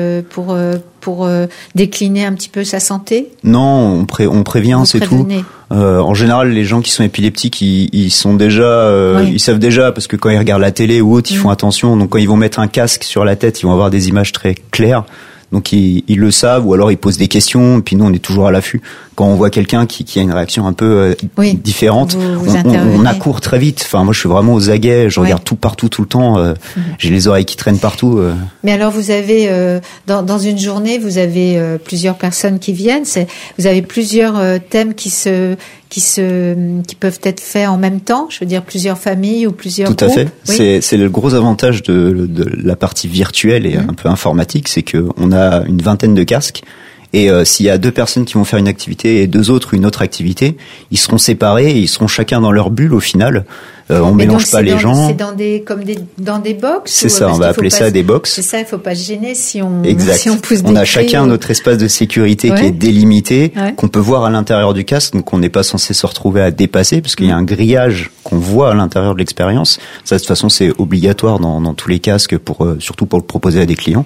pour décliner un petit peu sa santé ? Non, on prévient, c'est tout. En général, les gens qui sont épileptiques, ils sont déjà, ils savent déjà parce que quand ils regardent la télé ou autre, ils font attention. Donc quand ils vont mettre un casque sur la tête, ils vont avoir des images très claires. Donc ils le savent, ou alors ils posent des questions, et puis nous on est toujours à l'affût. Quand on voit quelqu'un qui a une réaction un peu différente, on accourt très vite. Enfin moi je suis vraiment aux aguets, je regarde tout partout tout le temps, j'ai les oreilles qui traînent partout. Mais alors vous avez dans une journée, vous avez plusieurs personnes qui viennent, vous avez plusieurs thèmes qui peuvent être faits en même temps, je veux dire plusieurs familles ou plusieurs groupes. Tout à fait. Oui. C'est le gros avantage de la partie virtuelle et un peu informatique, c'est que on a une vingtaine de casques et s'il y a 2 personnes qui vont faire une activité et 2 autres une autre activité, ils seront séparés et ils seront chacun dans leur bulle au final. On mélange pas les gens. C'est dans des box. C'est ça, on va appeler ça des box. C'est ça, il faut pas se gêner si on pousse des On a chacun notre espace de sécurité qui est délimité, qu'on peut voir à l'intérieur du casque, donc on n'est pas censé se retrouver à dépasser parce qu'il y a un grillage qu'on voit à l'intérieur de l'expérience. Ça, de toute façon, c'est obligatoire dans tous les casques surtout pour le proposer à des clients.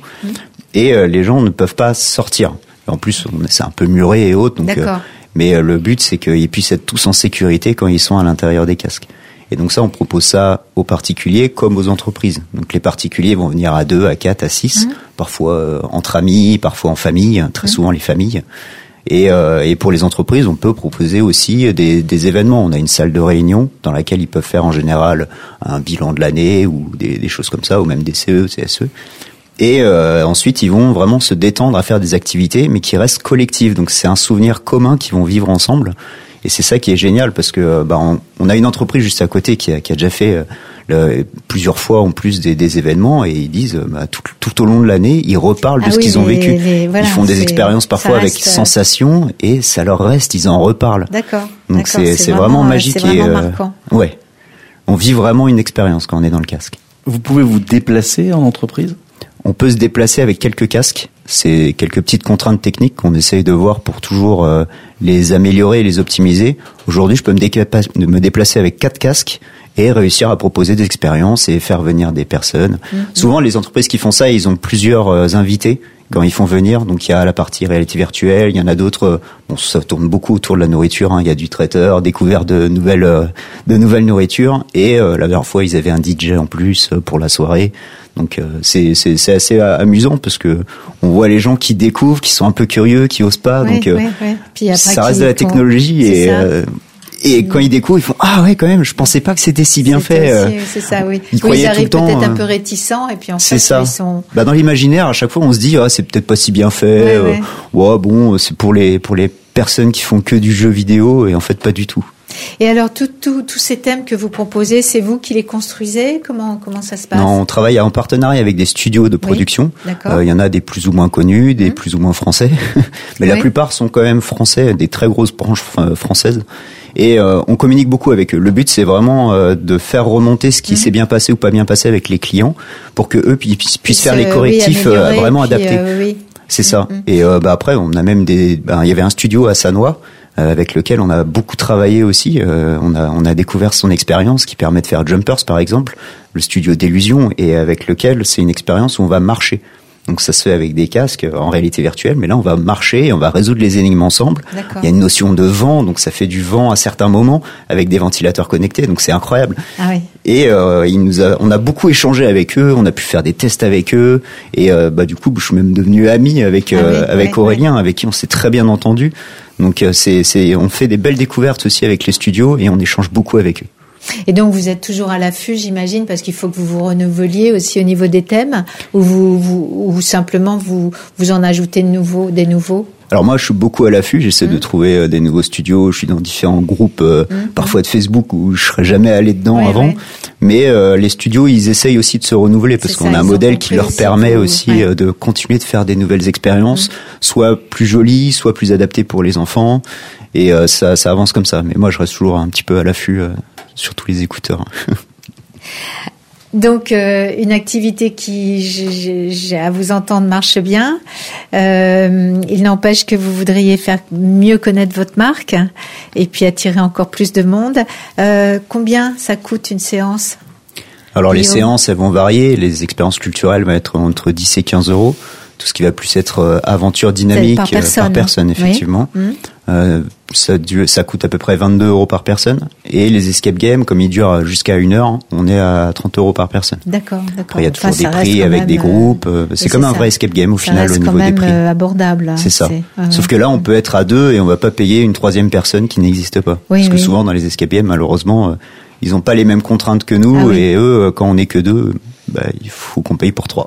Et les gens ne peuvent pas sortir. En plus, c'est un peu muré et autres, donc. Mais le but, c'est qu'ils puissent être tous en sécurité quand ils sont à l'intérieur des casques. Et donc ça, on propose ça aux particuliers comme aux entreprises. Donc les particuliers vont venir à 2, à 4, à 6, parfois entre amis, parfois en famille, très souvent les familles. Et pour les entreprises, on peut proposer aussi des événements. On a une salle de réunion dans laquelle ils peuvent faire en général un bilan de l'année ou des choses comme ça, ou même des CE, CSE. Et ensuite, ils vont vraiment se détendre à faire des activités, mais qui restent collectives. Donc c'est un souvenir commun qu'ils vont vivre ensemble. Et c'est ça qui est génial parce que on a une entreprise juste à côté qui a déjà fait plusieurs fois en plus des événements et ils disent tout au long de l'année ils reparlent de ce qu'ils ont vécu. Ils font des expériences parfois avec sensations et ça leur reste, ils en reparlent. D'accord. Donc c'est vraiment magique. C'est vraiment marquant. Ouais, on vit vraiment une expérience quand on est dans le casque. Vous pouvez vous déplacer en entreprise ? On peut se déplacer avec quelques casques. C'est quelques petites contraintes techniques qu'on essaye de voir pour toujours les améliorer et les optimiser. Aujourd'hui, je peux me déplacer avec 4 casques et réussir à proposer des expériences et faire venir des personnes. Souvent, les entreprises qui font ça, ils ont plusieurs invités quand ils font venir. Donc, il y a la partie réalité virtuelle, il y en a d'autres. Ça tourne beaucoup autour de la nourriture. Il y a du traiteur, découverte de nouvelles nourritures. Et la dernière fois, ils avaient un DJ en plus pour la soirée. Donc c'est assez amusant parce que on voit les gens qui découvrent, qui sont un peu curieux, qui osent pas. Donc Puis après, ça reste de la technologie et quand ils découvrent, ils font quand même, je pensais pas que c'était si bien fait. C'est ça, oui. Ils arrivent tout le temps, peut-être un peu réticents et puis en fait ça. Ils sont. Dans l'imaginaire, à chaque fois, on se dit c'est peut-être pas si bien fait. Bon, c'est pour les personnes qui font que du jeu vidéo et en fait pas du tout. Et alors tous ces thèmes que vous proposez, c'est vous qui les construisez ? Comment ça se passe ? Non, on travaille en partenariat avec des studios de production. Il y en a des plus ou moins connus, des plus ou moins français, mais la plupart sont quand même français, des très grosses branches françaises. Et on communique beaucoup avec eux. Le but, c'est vraiment de faire remonter ce qui s'est bien passé ou pas bien passé avec les clients, pour que eux puissent faire les correctifs vraiment adaptés. C'est ça. Et après, on a même il y avait un studio à Sannois avec lequel on a beaucoup travaillé aussi. On a découvert son expérience qui permet de faire Jumpers, par exemple, le studio d'illusion, et avec lequel c'est une expérience où on va marcher. Donc ça se fait avec des casques en réalité virtuelle, mais là on va marcher et on va résoudre les énigmes ensemble. Il y a une notion de vent, donc ça fait du vent à certains moments avec des ventilateurs connectés, donc c'est incroyable. Et on a beaucoup échangé avec eux, on a pu faire des tests avec eux, et du coup je suis même devenu ami avec Aurélien, avec qui on s'est très bien entendu. Donc on fait des belles découvertes aussi avec les studios et on échange beaucoup avec eux. Et donc vous êtes toujours à l'affût, j'imagine, parce qu'il faut que vous vous renouveliez aussi au niveau des thèmes, ou simplement vous en ajoutez des nouveaux. Alors moi, je suis beaucoup à l'affût. J'essaie de trouver des nouveaux studios. Je suis dans différents groupes, parfois de Facebook où je serais jamais allé dedans avant. Mais les studios, ils essayent aussi de se renouveler parce qu'on a un modèle qui leur permet aussi de continuer de faire des nouvelles expériences, soit plus jolies, soit plus adaptées pour les enfants. Et ça avance comme ça. Mais moi, je reste toujours un petit peu à l'affût sur tous les écouteurs. Donc une activité qui, j'ai à vous entendre, marche bien. Il n'empêche que vous voudriez faire mieux connaître votre marque et puis attirer encore plus de monde. Combien ça coûte une séance ? Alors les séances, elles vont varier. Les expériences culturelles vont être entre 10 et 15 euros. Tout ce qui va plus être aventure dynamique par personne effectivement. Oui. Ça coûte à peu près 22 euros par personne. Et les escape games, comme ils durent jusqu'à 1 heure, on est à 30 euros par personne. D'accord. Après, il y a toujours des prix avec des groupes. C'est comme un vrai escape game au final au niveau des prix. Abordable. C'est ça. Sauf que là, on peut être à 2 et on va pas payer une 3e personne qui n'existe pas. Parce que souvent dans les escape games, malheureusement, ils ont pas les mêmes contraintes que nous. Et eux, quand on est que 2, il faut qu'on paye pour 3.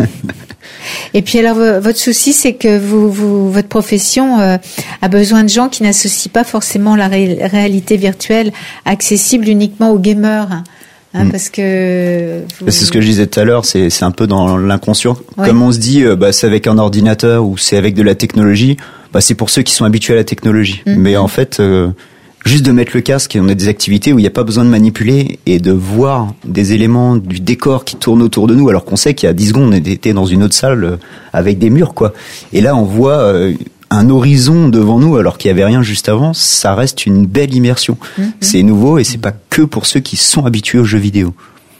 Et puis alors votre souci, c'est que votre profession a besoin de gens qui n'associent pas forcément la réalité virtuelle accessible uniquement aux gamers, parce que c'est ce que je disais tout à l'heure, c'est un peu dans l'inconscient. Comme on se dit, c'est avec un ordinateur ou c'est avec de la technologie, c'est pour ceux qui sont habitués à la technologie. Mais en fait, juste de mettre le casque, et on a des activités où il n'y a pas besoin de manipuler et de voir des éléments du décor qui tournent autour de nous, alors qu'on sait qu'il y a 10 secondes, on était dans une autre salle avec des murs, quoi. Et là, on voit un horizon devant nous, alors qu'il n'y avait rien juste avant. Ça reste une belle immersion. C'est nouveau et c'est pas que pour ceux qui sont habitués aux jeux vidéo.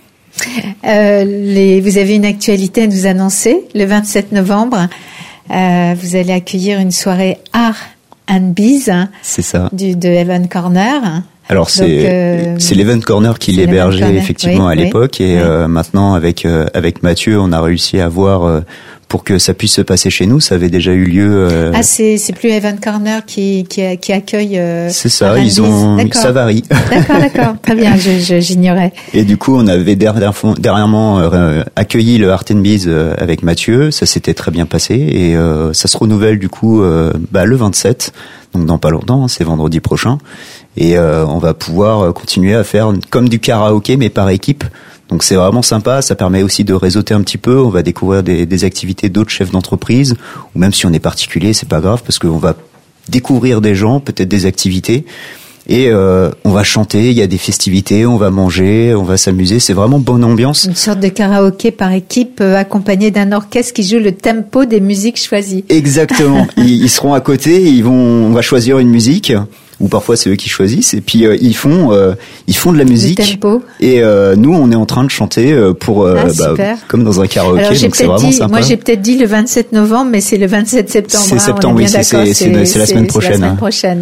Vous avez une actualité à nous annoncer. Le 27 novembre, vous allez accueillir une soirée art and Biz, c'est ça, de Event Corner. Alors c'est l'Event Corner qui l'hébergeait effectivement à l'époque et maintenant avec Mathieu on a réussi à voir pour que ça puisse se passer chez nous. Ça avait déjà eu lieu. C'est plus Event Corner qui accueille. C'est ça, ça varie. D'accord, très bien, j'ignorais. Et du coup on avait dernièrement accueilli le Art and Biz avec Mathieu. Ça s'était très bien passé et ça se renouvelle du coup le 27. Donc dans pas longtemps, c'est vendredi prochain. Et on va pouvoir continuer à faire comme du karaoké mais par équipe. Donc c'est vraiment sympa, ça permet aussi de réseauter un petit peu, on va découvrir des activités d'autres chefs d'entreprise, ou même si on est particulier, c'est pas grave, parce qu'on va découvrir des gens, peut-être des activités, et on va chanter, il y a des festivités, on va manger, on va s'amuser, c'est vraiment bonne ambiance. Une sorte de karaoké par équipe, accompagné d'un orchestre qui joue le tempo des musiques choisies. Exactement, ils seront à côté, on va choisir une musique, ou parfois c'est eux qui choisissent et puis ils font de la musique et nous on est en train de chanter pour comme dans un karaoké. Alors, donc c'est vraiment sympa. Moi j'ai peut-être dit le 27 novembre mais c'est le 27 septembre. C'est septembre, oui, c'est la semaine prochaine. La semaine prochaine.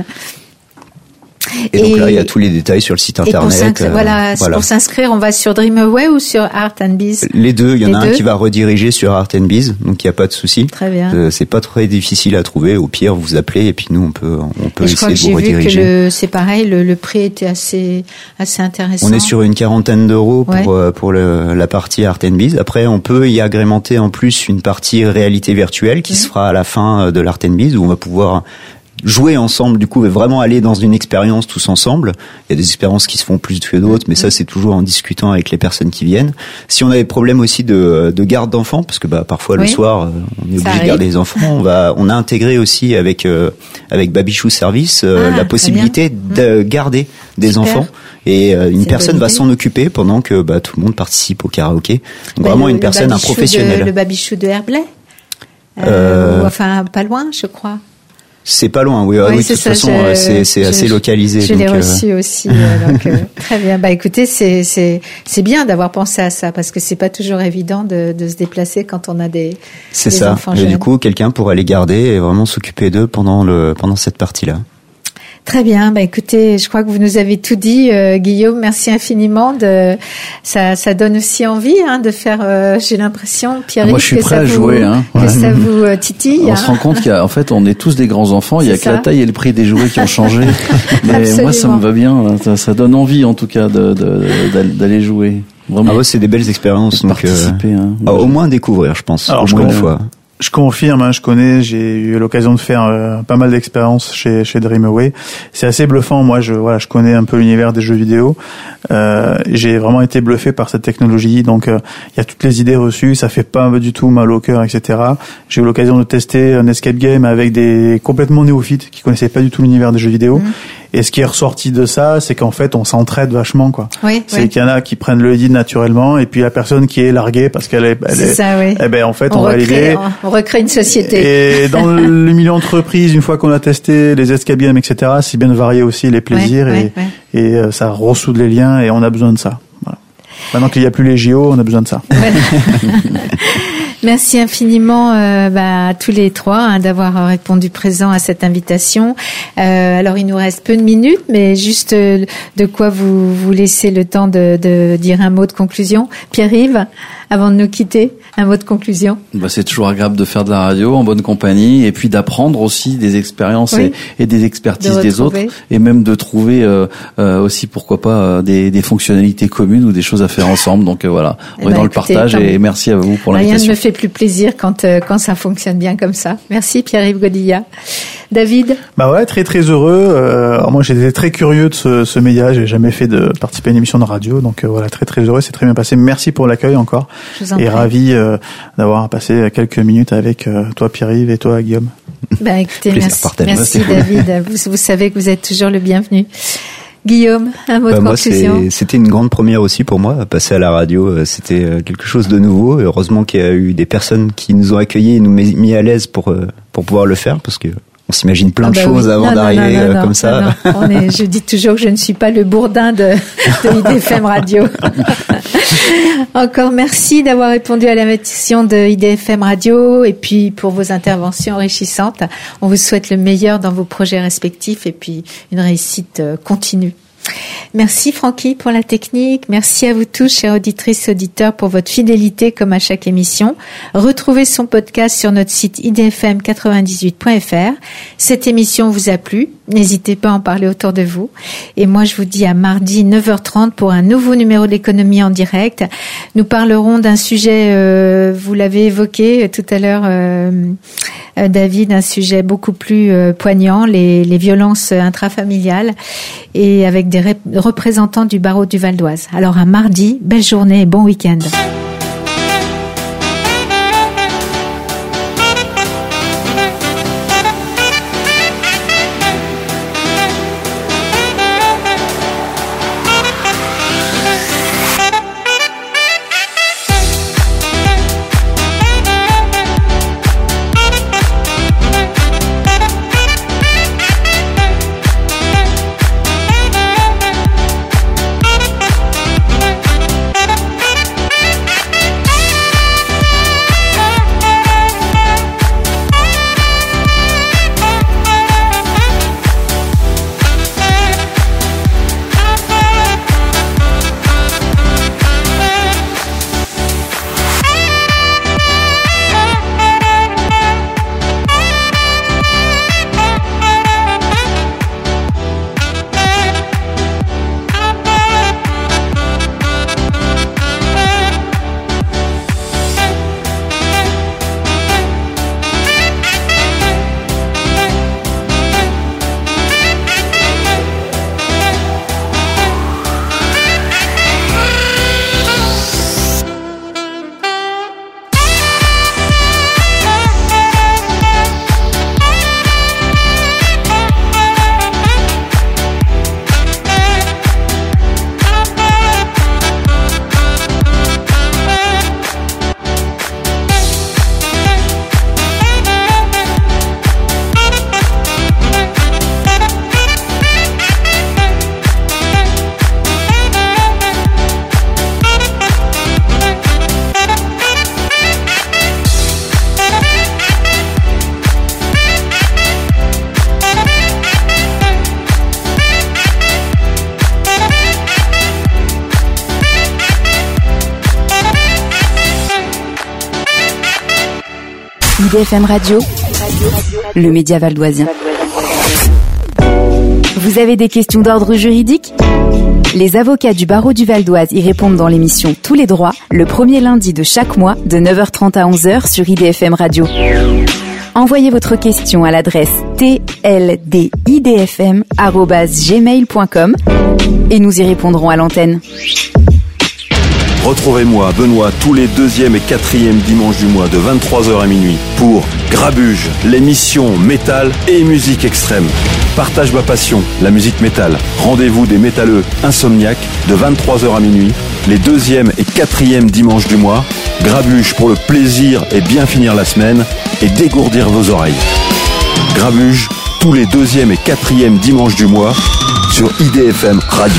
Et donc là, il y a tous les détails sur le site internet. Voilà. Pour s'inscrire, on va sur Dreamaway ou sur Art and Biz. Les deux. Il y en a un qui va rediriger sur Art and Biz, donc il n'y a pas de souci. Très bien. C'est pas très difficile à trouver. Au pire, vous appelez et puis nous, on peut essayer de vous rediriger. Je crois que c'est pareil. Le prix était assez intéressant. On est sur une 40aine d'euros pour la partie Art and Biz. Après, on peut y agrémenter en plus une partie réalité virtuelle qui se fera à la fin de l'Art and Biz où on va pouvoir jouer ensemble, du coup, vraiment aller dans une expérience tous ensemble. Il y a des expériences qui se font plus que d'autres, mais ça, c'est toujours en discutant avec les personnes qui viennent. Si on a des problèmes aussi de garde d'enfants, parce que parfois le soir, on est obligé de garder les enfants, on a intégré aussi avec Babichou Service la possibilité de garder des enfants. Et une personne va s'en occuper pendant que tout le monde participe au karaoké. Donc vraiment une personne, un professionnel. Le Babichou de Herblay, enfin pas loin, je crois. C'est pas loin, oui. De toute façon, c'est assez localisé. Je l'ai reçu aussi. Donc, très bien. Écoutez, c'est bien d'avoir pensé à ça parce que c'est pas toujours évident de se déplacer quand on a des enfants jeunes. Et du coup, quelqu'un pourra les garder et vraiment s'occuper d'eux pendant cette partie-là. Très bien. Écoutez, je crois que vous nous avez tout dit, Guillaume. Merci infiniment. Ça donne aussi envie de faire. J'ai l'impression, Pierre, moi, je suis prêt à jouer. Que ça vous titille. On se rend compte qu'en fait, on est tous des grands enfants. Il y a que la taille et le prix des jouets qui ont changé. Mais moi, ça me va bien. Ça donne envie, en tout cas, d'aller jouer. Vraiment. C'est des belles expériences. Donc, au moins découvrir, je pense. Alors, au moins une fois. Je confirme, je connais, j'ai eu l'occasion de faire pas mal d'expériences chez Dreamaway. C'est assez bluffant. Moi, je connais un peu l'univers des jeux vidéo. J'ai vraiment été bluffé par cette technologie. Donc, il y a toutes les idées reçues. Ça fait pas du tout mal au cœur, etc. J'ai eu l'occasion de tester un escape game avec des complètement néophytes qui connaissaient pas du tout l'univers des jeux vidéo. Et ce qui est ressorti de ça, c'est qu'en fait, on s'entraide vachement, quoi. Oui, c'est qu'il y en a qui prennent le lead naturellement, et puis la personne qui est larguée parce qu'elle est, ça, oui. Eh ben, en fait, on va l'aider. On recrée une société. Et dans le milieu entreprise, une fois qu'on a testé les escabiams, etc., c'est bien de varier aussi les plaisirs et ça ressoude les liens et on a besoin de ça. Voilà. Maintenant qu'il n'y a plus les JO, on a besoin de ça. Merci infiniment à tous les trois d'avoir répondu présent à cette invitation. Alors il nous reste peu de minutes, mais juste de quoi vous laissez le temps de dire un mot de conclusion. Pierre-Yves, avant de nous quitter, un mot de conclusion. C'est toujours agréable de faire de la radio en bonne compagnie et puis d'apprendre aussi des expériences et des expertises des autres et même de trouver aussi pourquoi pas des fonctionnalités communes ou des choses à faire ensemble. Donc voilà, on est dans le partage et merci à vous pour l'invitation. Rien ne me fait plus plaisir quand ça fonctionne bien comme ça. Merci Pierre-Yves Godilla. David? Très très heureux. Moi j'étais très curieux de ce média, j'ai jamais fait de participer à une émission de radio, donc très très heureux, c'est très bien passé. Merci pour l'accueil encore. Et ravi d'avoir passé quelques minutes avec toi Pierre-Yves et toi Guillaume. Écoutez, merci David. Vous savez que vous êtes toujours le bienvenu. Guillaume, un mot de conclusion. C'était une grande première aussi pour moi, passer à la radio, c'était quelque chose de nouveau. Heureusement qu'il y a eu des personnes qui nous ont accueillis et nous mis à l'aise pour pouvoir le faire, parce que on s'imagine plein de choses avant d'arriver comme ça. Je dis toujours que je ne suis pas le bourdin de IDFM Radio. Encore merci d'avoir répondu à l'invitation de IDFM Radio et puis pour vos interventions enrichissantes. On vous souhaite le meilleur dans vos projets respectifs et puis une réussite continue. Merci Francky pour la technique. Merci à vous tous, chers auditrices et auditeurs, pour votre fidélité comme à chaque émission. Retrouvez son podcast sur notre site idfm98.fr. Cette émission vous a plu. N'hésitez pas à en parler autour de vous. Et moi, je vous dis à mardi 9h30 pour un nouveau numéro d'économie en direct. Nous parlerons d'un sujet, vous l'avez évoqué tout à l'heure, David, un sujet beaucoup plus poignant, les violences intrafamiliales, et avec des représentants du barreau du Val d'Oise. Alors à mardi, belle journée et bon week-end. IDFM Radio, le média valdoisien. Vous avez des questions d'ordre juridique ? Les avocats du barreau du Val d'Oise y répondent dans l'émission Tous les droits, le premier lundi de chaque mois, de 9h30 à 11h sur IDFM Radio. Envoyez votre question à l'adresse tldidfm@gmail.com et nous y répondrons à l'antenne. Retrouvez-moi, Benoît, tous les 2e et 4e dimanches du mois de 23h à minuit pour Grabuge, l'émission métal et musique extrême. Partage ma passion, la musique métal. Rendez-vous des métalleux insomniaques de 23h à minuit, les 2e et 4e dimanches du mois. Grabuge pour le plaisir et bien finir la semaine et dégourdir vos oreilles. Grabuge, tous les 2e et 4e dimanches du mois sur IDFM Radio.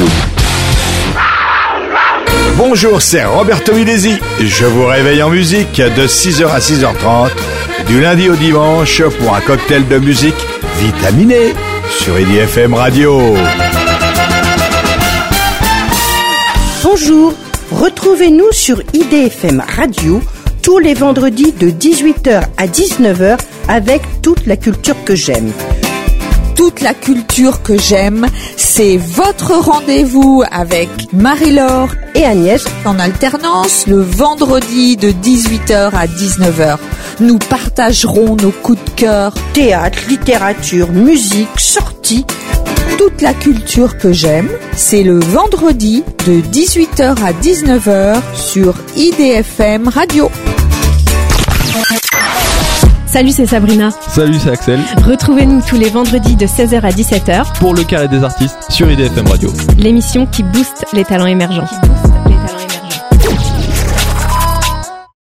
Bonjour, c'est Roberto Videsi. Je vous réveille en musique de 6h à 6h30, du lundi au dimanche pour un cocktail de musique vitaminé sur IDFM Radio. Bonjour, retrouvez-nous sur IDFM Radio tous les vendredis de 18h à 19h avec toute la culture que j'aime. Toute la culture que j'aime, c'est votre rendez-vous avec Marie-Laure et Agnès en alternance le vendredi de 18h à 19h. Nous partagerons nos coups de cœur, théâtre, littérature, musique, sorties. Toute la culture que j'aime, c'est le vendredi de 18h à 19h sur IDFM Radio. Salut, c'est Sabrina. Salut, c'est Axel. Retrouvez-nous tous les vendredis de 16h à 17h pour le Carré des artistes sur IDFM Radio. L'émission qui booste les talents émergents.